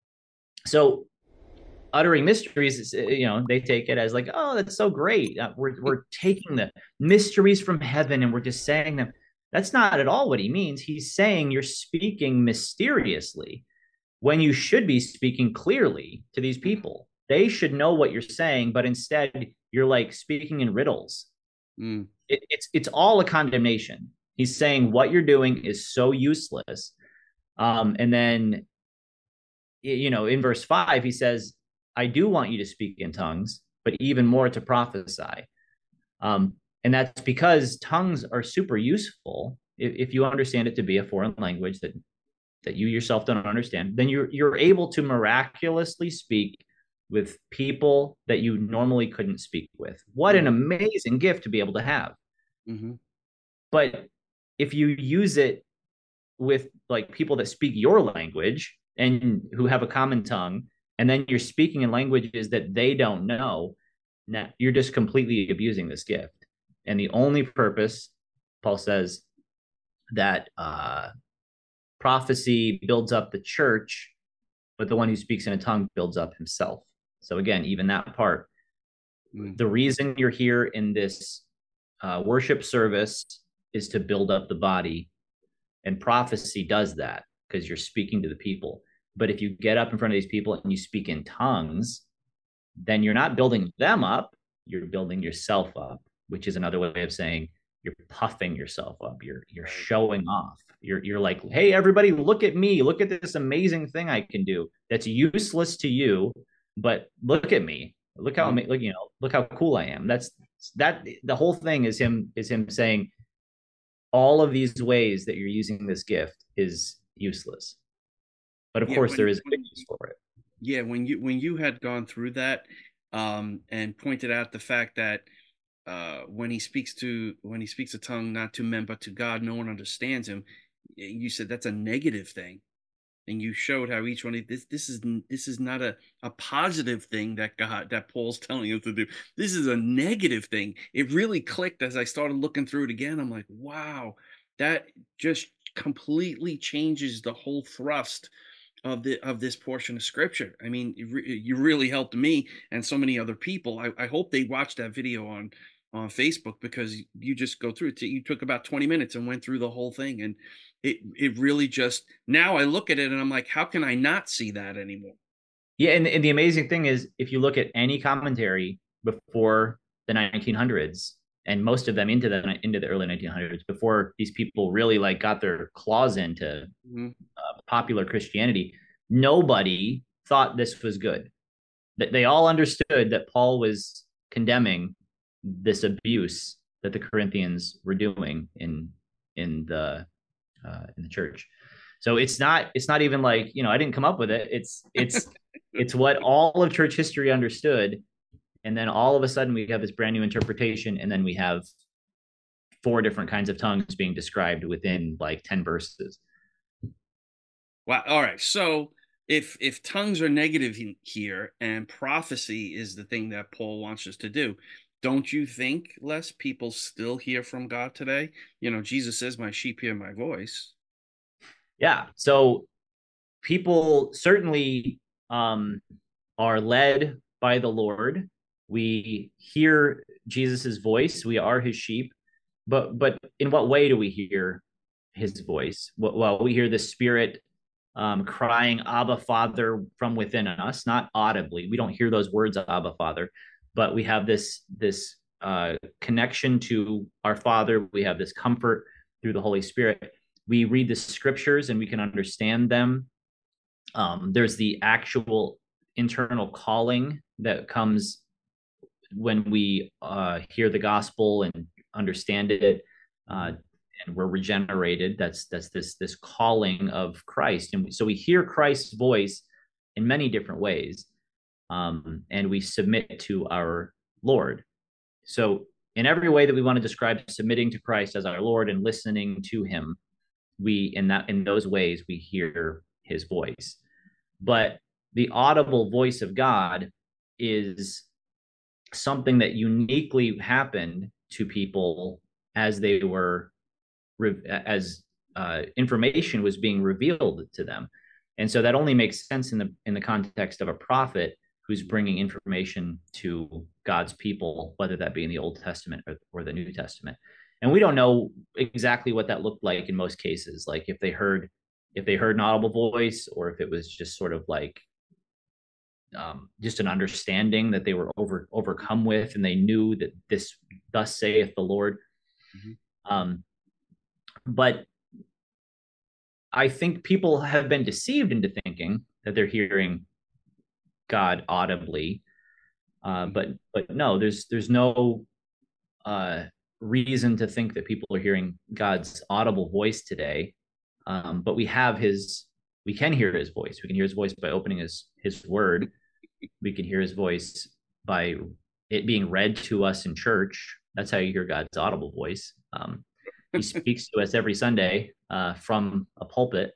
So uttering mysteries is, they take it as like, oh, that's so great. We're taking the mysteries from heaven and we're just saying them. That's not at all what he means. He's saying you're speaking mysteriously when you should be speaking clearly to these people. They should know what you're saying, but instead you're like speaking in riddles. Mm. It's all a condemnation. He's saying what you're doing is so useless. And then, in verse 5, he says, I do want you to speak in tongues, but even more to prophesy. And that's because tongues are super useful. If you understand it to be a foreign language that you yourself don't understand, then you're able to miraculously speak with people that you normally couldn't speak with. What an amazing gift to be able to have. Mm-hmm. But if you use it with like people that speak your language and who have a common tongue, and then you're speaking in languages that they don't know, now you're just completely abusing this gift. And the only purpose, Paul says, that prophecy builds up the church, but the one who speaks in a tongue builds up himself. So again, even that part, the reason you're here in this worship service is to build up the body, and prophecy does that because you're speaking to the people. But if you get up in front of these people and you speak in tongues, then you're not building them up, you're building yourself up, which is another way of saying you're puffing yourself up. You're showing off. You're like, hey, everybody, look at me. Look at this amazing thing I can do that's useless to you, but look at me. Look how look how cool I am. That's the whole thing is him saying all of these ways that you're using this gift is useless. But of course, there is a use for it. Yeah, when you had gone through that, and pointed out the fact that when he speaks a tongue not to men but to God, no one understands him. You said that's a negative thing, and you showed how each one of this is not a positive thing that Paul's telling us to do. This is a negative thing. It really clicked as I started looking through it again. I'm like, wow, that just completely changes the whole thrust of this portion of scripture. I mean, you really helped me and so many other people. I hope they watched that video on Facebook, because you just go through it. You took about 20 minutes and went through the whole thing, and it really just, now I look at it and I'm like, how can I not see that anymore? Yeah, and the amazing thing is, if you look at any commentary before the 1900s, and most of them into the early 1900s, before these people really like got their claws into popular Christianity, nobody thought this was good. That they all understood that Paul was condemning this abuse that the Corinthians were doing in the church. So it's not even like, I didn't come up with it. It's what all of church history understood. And then all of a sudden we have this brand new interpretation, and then we have 4 different kinds of tongues being described within like 10 verses. Wow. All right. So if tongues are negative here and prophecy is the thing that Paul wants us to do, don't you think less people still hear from God today? Jesus says, my sheep hear my voice. Yeah. So people certainly are led by the Lord. We hear Jesus's voice. We are his sheep. But in what way do we hear his voice? Well, we hear the Spirit crying, Abba, Father, from within us, not audibly. We don't hear those words, Abba, Father, but we have this connection to our Father. We have this comfort through the Holy Spirit. We read the scriptures and we can understand them. There's the actual internal calling that comes when we hear the gospel and understand it, and we're regenerated. That's this calling of Christ, and so we hear Christ's voice in many different ways, and we submit to our Lord. So in every way that we want to describe submitting to Christ as our Lord and listening to him, we in those ways we hear his voice. But the audible voice of God is something that uniquely happened to people as they were as information was being revealed to them. And so that only makes sense in the context of a prophet who's bringing information to God's people, whether that be in the Old Testament or the New Testament. And we don't know exactly what that looked like in most cases, like if they heard an audible voice, or if it was just sort of like just an understanding that they were overcome with, and they knew that this thus saith the Lord. Mm-hmm. But I think people have been deceived into thinking that they're hearing God audibly, but no, there's no reason to think that people are hearing God's audible voice today. But we can hear his voice. We can hear his voice by opening his word. We can hear his voice by it being read to us in church. That's how you hear God's audible voice. He speaks to us every Sunday from a pulpit.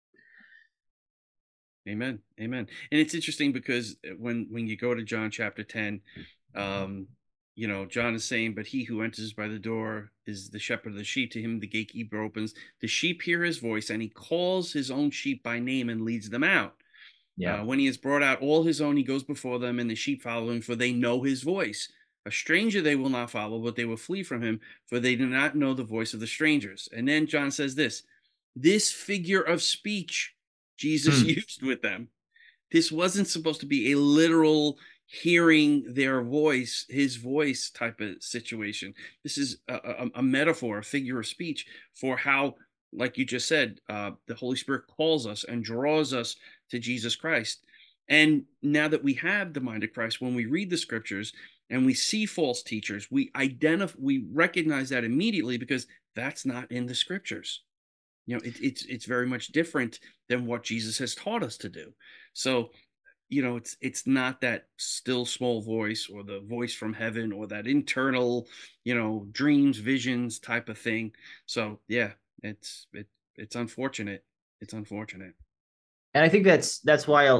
Amen. Amen. And it's interesting because when you go to John chapter 10, John is saying, but he who enters by the door is the shepherd of the sheep. To him the gatekeeper opens. The sheep hear his voice, and he calls his own sheep by name and leads them out. Yeah. When he has brought out all his own, he goes before them, and the sheep follow him, for they know his voice. A stranger they will not follow, but they will flee from him, for they do not know the voice of the strangers. And then John says this figure of speech Jesus used with them. This wasn't supposed to be a literal hearing their voice, his voice type of situation. This is a metaphor, a figure of speech for how, like you just said, the Holy Spirit calls us and draws us to Jesus Christ. And now that we have the mind of Christ, when we read the scriptures and we see false teachers, we recognize that immediately, because that's not in the scriptures. It's very much different than what Jesus has taught us to do. So, it's not that still small voice or the voice from heaven or that internal, dreams, visions type of thing. So yeah, it's unfortunate. It's unfortunate. And I think that's why,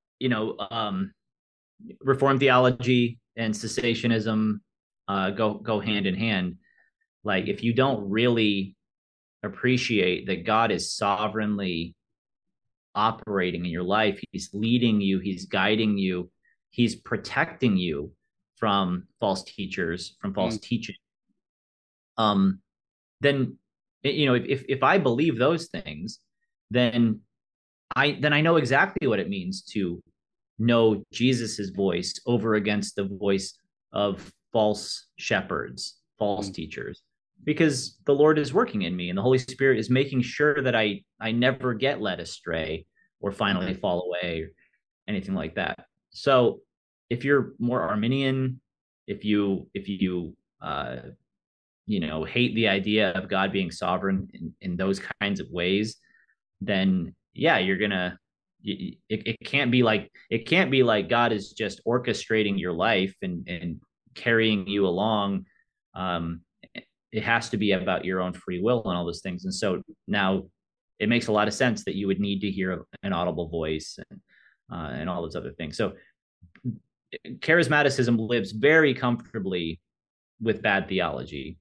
Reformed theology and cessationism go hand in hand. Like, if you don't really appreciate that God is sovereignly operating in your life, he's leading you, he's guiding you, he's protecting you from false teachers, from false teaching, then if I believe those things, then I know exactly what it means to know Jesus's voice over against the voice of false shepherds, false teachers, because the Lord is working in me, and the Holy Spirit is making sure that I never get led astray or finally fall away or anything like that. So if you're more Arminian, if you hate the idea of God being sovereign in those kinds of ways, then yeah, you're gonna. It can't be like God is just orchestrating your life and carrying you along. It has to be about your own free will and all those things. And so now it makes a lot of sense that you would need to hear an audible voice and all those other things. So charismaticism lives very comfortably with bad theology.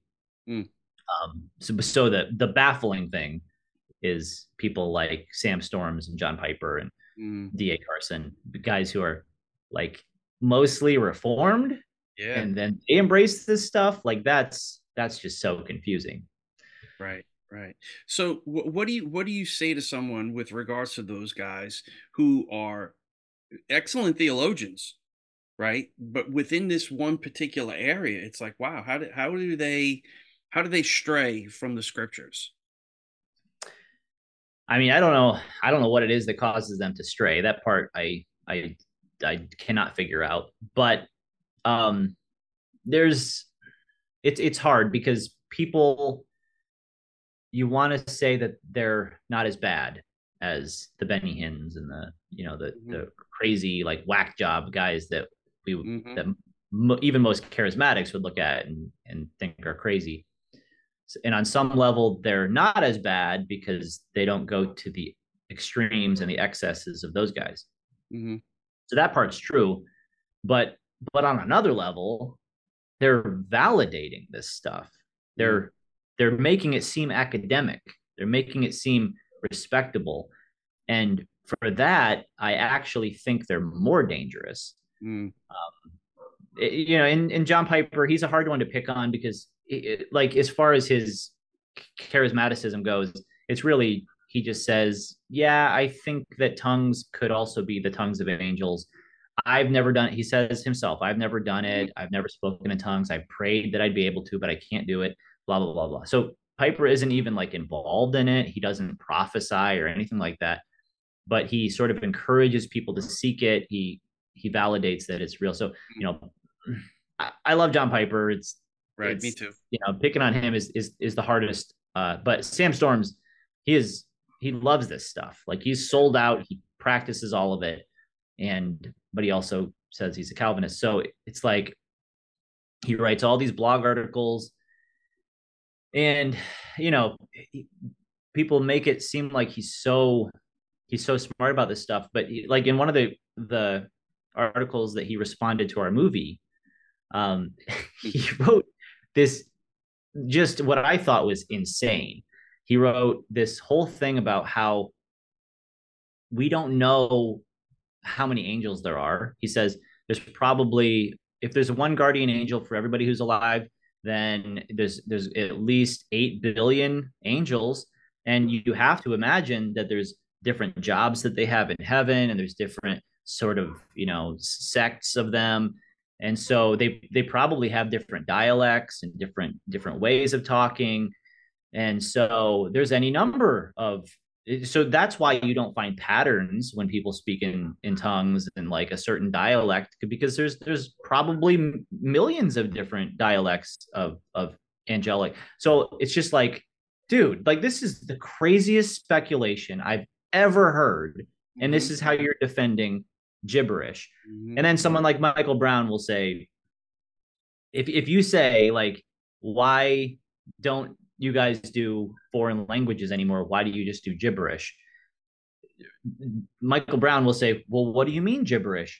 So the baffling thing is people like Sam Storms and John Piper and D.A. Carson, guys who are like mostly reformed, and then they embrace this stuff. Like that's just so confusing. Right. So what do you say to someone with regards to those guys who are excellent theologians, right? But within this one particular area, it's like, wow, how do they stray from the scriptures? I mean, I don't know what it is that causes them to stray. That part I cannot figure out. But it's hard because people, you want to say that they're not as bad as the Benny Hinn's and the crazy like whack job guys that even most charismatics would look at and think are crazy. And on some level, they're not as bad because they don't go to the extremes and the excesses of those guys. So that part's true. But But on another level, they're validating this stuff. Mm. They're making it seem academic. They're making it seem respectable. And for that, I actually think they're more dangerous. Mm. And John Piper, he's a hard one to pick on because, like, as far as his charismaticism goes, it's really, he just says, yeah, I think that tongues could also be the tongues of angels. I've never done it. He says himself, I've never done Mm. it. I've never spoken in tongues. I prayed that I'd be able to, but I can't do it. Blah, blah, blah, blah. So Piper isn't even like involved in it. He doesn't prophesy or anything like that, but he sort of encourages people to seek it. He validates that it's real. So, you know, I love John Piper. Right. Me It's too. picking on him is the hardest. But Sam Storms, he is he loves this stuff. Like, he's sold out. He practices all of it, but he also says he's a Calvinist. So it's like he writes all these blog articles, and you know, people make it seem like he's so smart about this stuff. But like in one of the articles that he responded to our movie, um, he wrote this, just what I thought was insane. He wrote this whole thing about how we don't know how many angels there are. He says there's probably, if there's one guardian angel for everybody who's alive, then there's at least 8 billion angels, and you have to imagine that there's different jobs that they have in heaven, and there's different sort of, sects of them. And so they probably have different dialects and different ways of talking. And so there's any number of, so that's why you don't find patterns when people speak in tongues and like a certain dialect, because there's probably millions of different dialects of angelic. So it's just like, dude, like, this is the craziest speculation I've ever heard, and Mm-hmm. this is how you're defending gibberish. Mm-hmm. And then someone like Michael Brown will say, if you say, like, why don't you guys do foreign languages anymore? Why do you just do gibberish? Michael Brown will say, well, what do you mean gibberish?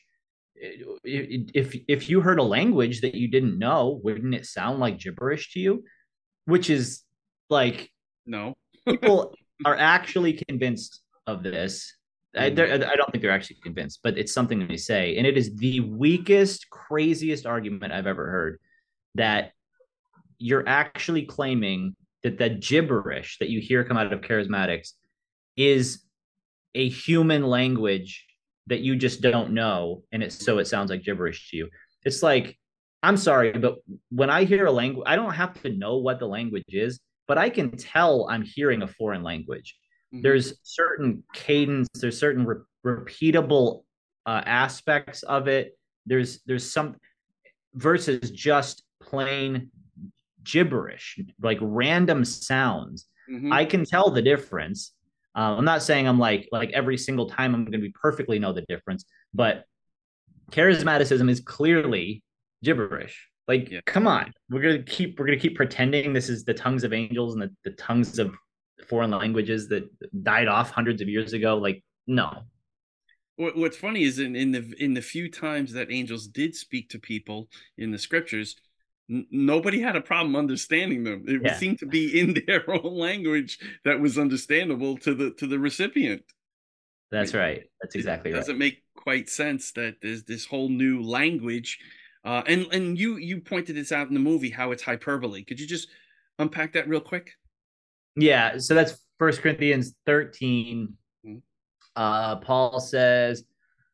If you heard a language that you didn't know, wouldn't it sound like gibberish to you? Which is like, No. people are actually convinced of this. I Mm. don't think they're actually convinced, but it's something they say, and it is the weakest, craziest argument I've ever heard, that you're actually claiming that the gibberish that you hear come out of charismatics is a human language that you just don't know, and it sounds like gibberish to you. It's like, I'm sorry, but when I hear a language, I don't have to know what the language is, but I can tell I'm hearing a foreign language. Mm-hmm. There's certain cadence, there's certain repeatable aspects of it. There's some, versus just plain gibberish, like random sounds. Mm-hmm. I can tell the difference. I'm not saying I'm like every single time I'm going to be perfectly know the difference, but charismaticism is clearly gibberish. Like, Yeah. come on, we're gonna keep pretending this is the tongues of angels and the tongues of foreign languages that died off hundreds of years ago. Like, no. What's funny is in the few times that angels did speak to people in the scriptures, nobody had a problem understanding them. It Yeah, seemed to be in their own language that was understandable to the recipient. that's Right? right. That's It exactly right. doesn't make quite sense that there's this whole new language. And you pointed this out in the movie, how it's hyperbole. Could you just unpack that real quick? Yeah, so that's First Corinthians 13. Mm. Paul says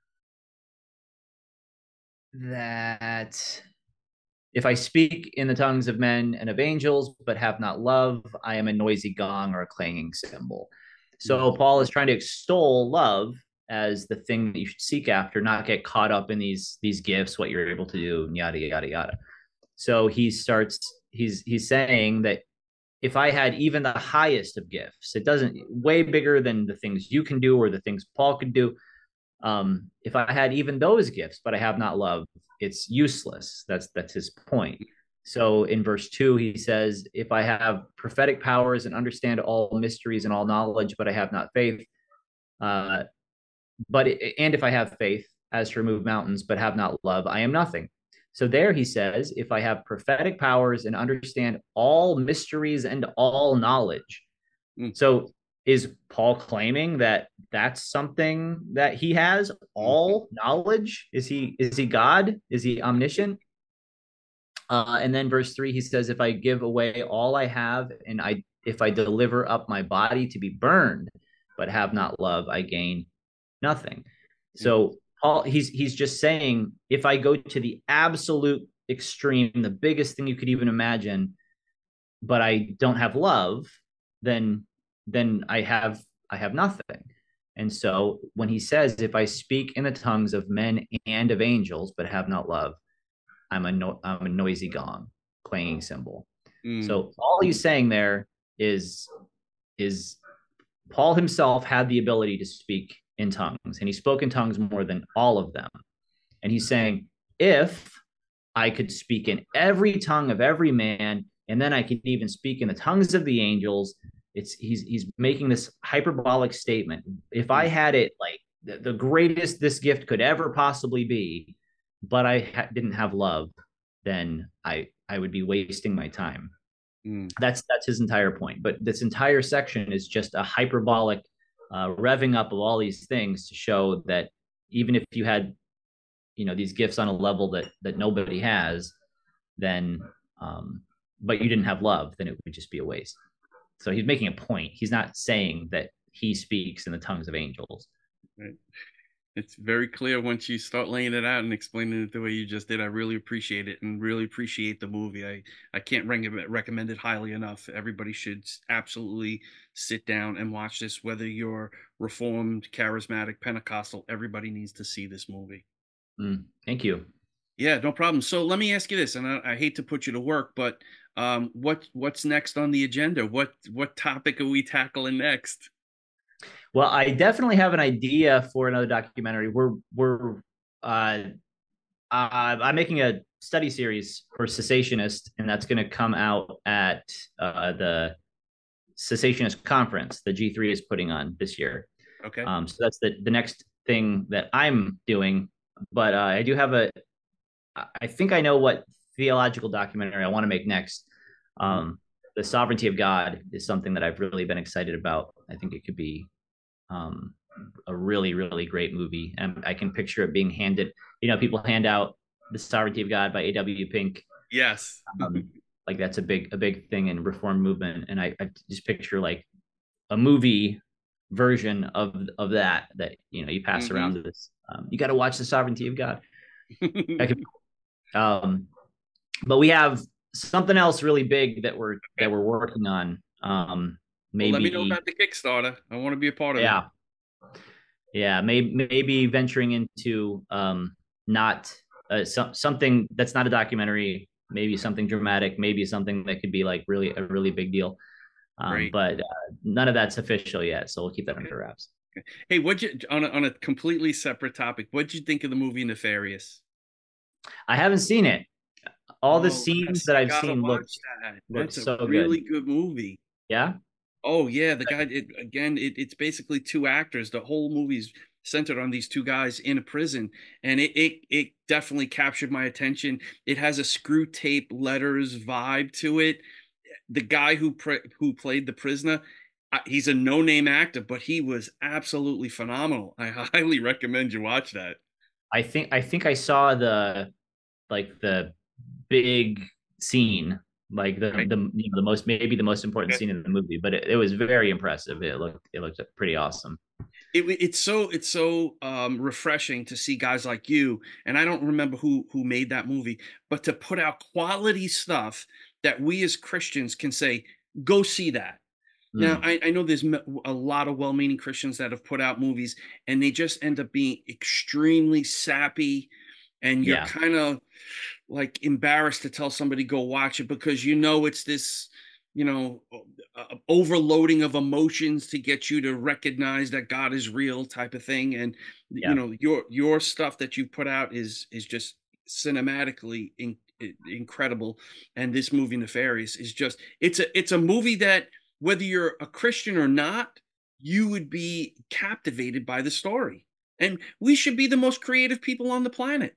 that if I speak in the tongues of men and of angels, but have not love, I am a noisy gong or a clanging cymbal. Mm. So Paul is trying to extol love as the thing that you should seek after, not get caught up in these gifts, what you're able to do, and yada yada yada. So he's saying that if I had even the highest of gifts, it doesn't, way bigger than the things you can do or the things Paul could do. If I had even those gifts, but I have not love, it's useless. That's his point. So in verse 2, he says, if I have prophetic powers and understand all mysteries and all knowledge, but I have not faith, and if I have faith, as to remove mountains, but have not love, I am nothing. So there he says, if I have prophetic powers and understand all mysteries and all knowledge. Mm, So is Paul claiming that that's something that he has, mhm, all knowledge? Is he God? Is he omniscient? And then verse 3, he says, if I give away all I have and I if I deliver up my body to be burned, but have not love, I gain nothing. mm, So Paul, he's just saying, if I go to the absolute extreme, the biggest thing you could even imagine, but I don't have love, then then I have nothing. And so when he says, if I speak in the tongues of men and of angels, but have not love, I'm a noisy gong, clanging cymbal. mm, So all he's saying there is Paul himself had the ability to speak in tongues, and he spoke in tongues more than all of them. And he's saying, if I could speak in every tongue of every man, and then I could even speak in the tongues of the angels. He's making this hyperbolic statement. If I mm, had it like the greatest this gift could ever possibly be, but I didn't have love, then I would be wasting my time. mm. That's his entire point. But this entire section is just a hyperbolic revving up of all these things to show that even if you had these gifts on a level that nobody has, then but you didn't have love, then it would just be a waste. So he's making a point. He's not saying that he speaks in the tongues of angels. Right. It's very clear once you start laying it out and explaining it the way you just did. I really appreciate it and really appreciate the movie. I can't recommend it highly enough. Everybody should absolutely sit down and watch this, whether you're Reformed, Charismatic, Pentecostal. Everybody needs to see this movie. Thank you. Yeah, no problem. So let me ask you this, and I hate to put you to work, but what's next on the agenda? What topic are we tackling next? Well, I definitely have an idea for another documentary. Uh, I'm making a study series for cessationist, and that's going to come out at the cessationist conference the G3 is putting on this year. Okay. So that's the next thing that I'm doing. But I do have I think I know what theological documentary I want to make next. Mhm. The Sovereignty of God is something that I've really been excited about. I think it could be um, a really, really great movie. And I can picture it being handed, people hand out The Sovereignty of God by A.W. Pink. Yes. Um, like that's a big thing in reform movement. And I just picture like a movie version of that you pass Hmm. around this. You got to watch The Sovereignty of God. That could be cool. But we have something else really big that we're Okay. working on. Well, let me know Maybe about the Kickstarter. I want to be a part of it. yeah, yeah, maybe venturing into not something that's not a documentary, maybe something dramatic, maybe something that could be like really a really big deal. Great. But none of that's official yet, so we'll keep that Okay. under wraps. Okay. Hey, what'd you on a completely separate topic? What'd you think of the movie Nefarious? I haven't seen it. All the Oh, scenes yes, that you I've gotta seen watch that. look That's a so really good. good movie. Yeah. Oh yeah, the guy. It's basically two actors. The whole movie's centered on these two guys in a prison, and it definitely captured my attention. It has a screw tape letters vibe to it. The guy who played the prisoner, he's a no name actor, but he was absolutely phenomenal. I highly recommend you watch that. I think I saw the big scene, like Right. the most maybe the most important Okay. scene in the movie, but it was very impressive. It looked pretty awesome. It's so refreshing to see guys like you, and I don't remember who made that movie, but to put out quality stuff that we as Christians can say, go see that. Now, Mm, I know there's a lot of well-meaning Christians that have put out movies, and they just end up being extremely sappy, and you're yeah, kind of like embarrassed to tell somebody go watch it because you know it's this, overloading of emotions to get you to recognize that God is real type of thing. And yeah. your stuff that you put out is just cinematically incredible. And this movie Nefarious is just it's a movie that whether you're a Christian or not, you would be captivated by the story. And we should be the most creative people on the planet.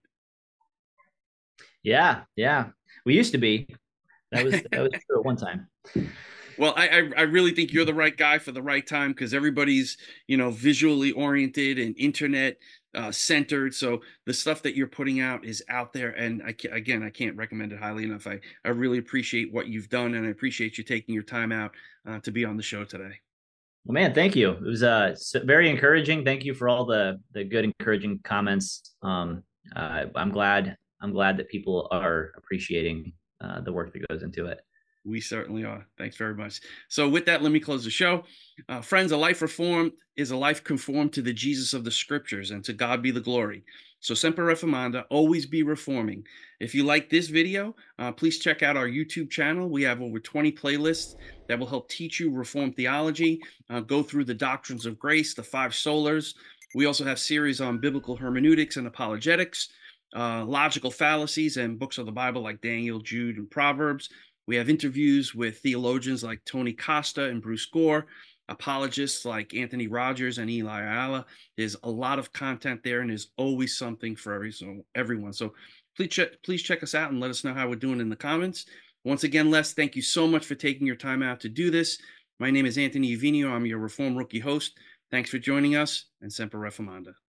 Yeah, yeah. We used to be. That was true at one time. Well, I really think you're the right guy for the right time because everybody's, visually oriented and internet centered. So the stuff that you're putting out is out there, and again, I can't recommend it highly enough. I really appreciate what you've done, and I appreciate you taking your time out to be on the show today. Well, man, thank you. It was very encouraging. Thank you for all the good, encouraging comments. I'm glad that people are appreciating the work that goes into it. We certainly are. Thanks very much. So, with that, let me close the show. Friends, a life reformed is a life conformed to the Jesus of the scriptures, and to God be the glory. So, Semper Reformanda, always be reforming. If you like this video, please check out our YouTube channel. We have over 20 playlists that will help teach you Reformed theology, go through the doctrines of grace, the five solas. We also have series on biblical hermeneutics and apologetics, logical fallacies, and books of the Bible like Daniel, Jude, and Proverbs. We have interviews with theologians like Tony Costa and Bruce Gore, apologists like Anthony Rogers and Eli Ayala. There's a lot of content there, and there's always something for everyone. So please check us out and let us know how we're doing in the comments. Once again, Les, thank you so much for taking your time out to do this. My name is Anthony Uvinio. I'm your Reform Rookie host. Thanks for joining us, and Semper Reformanda.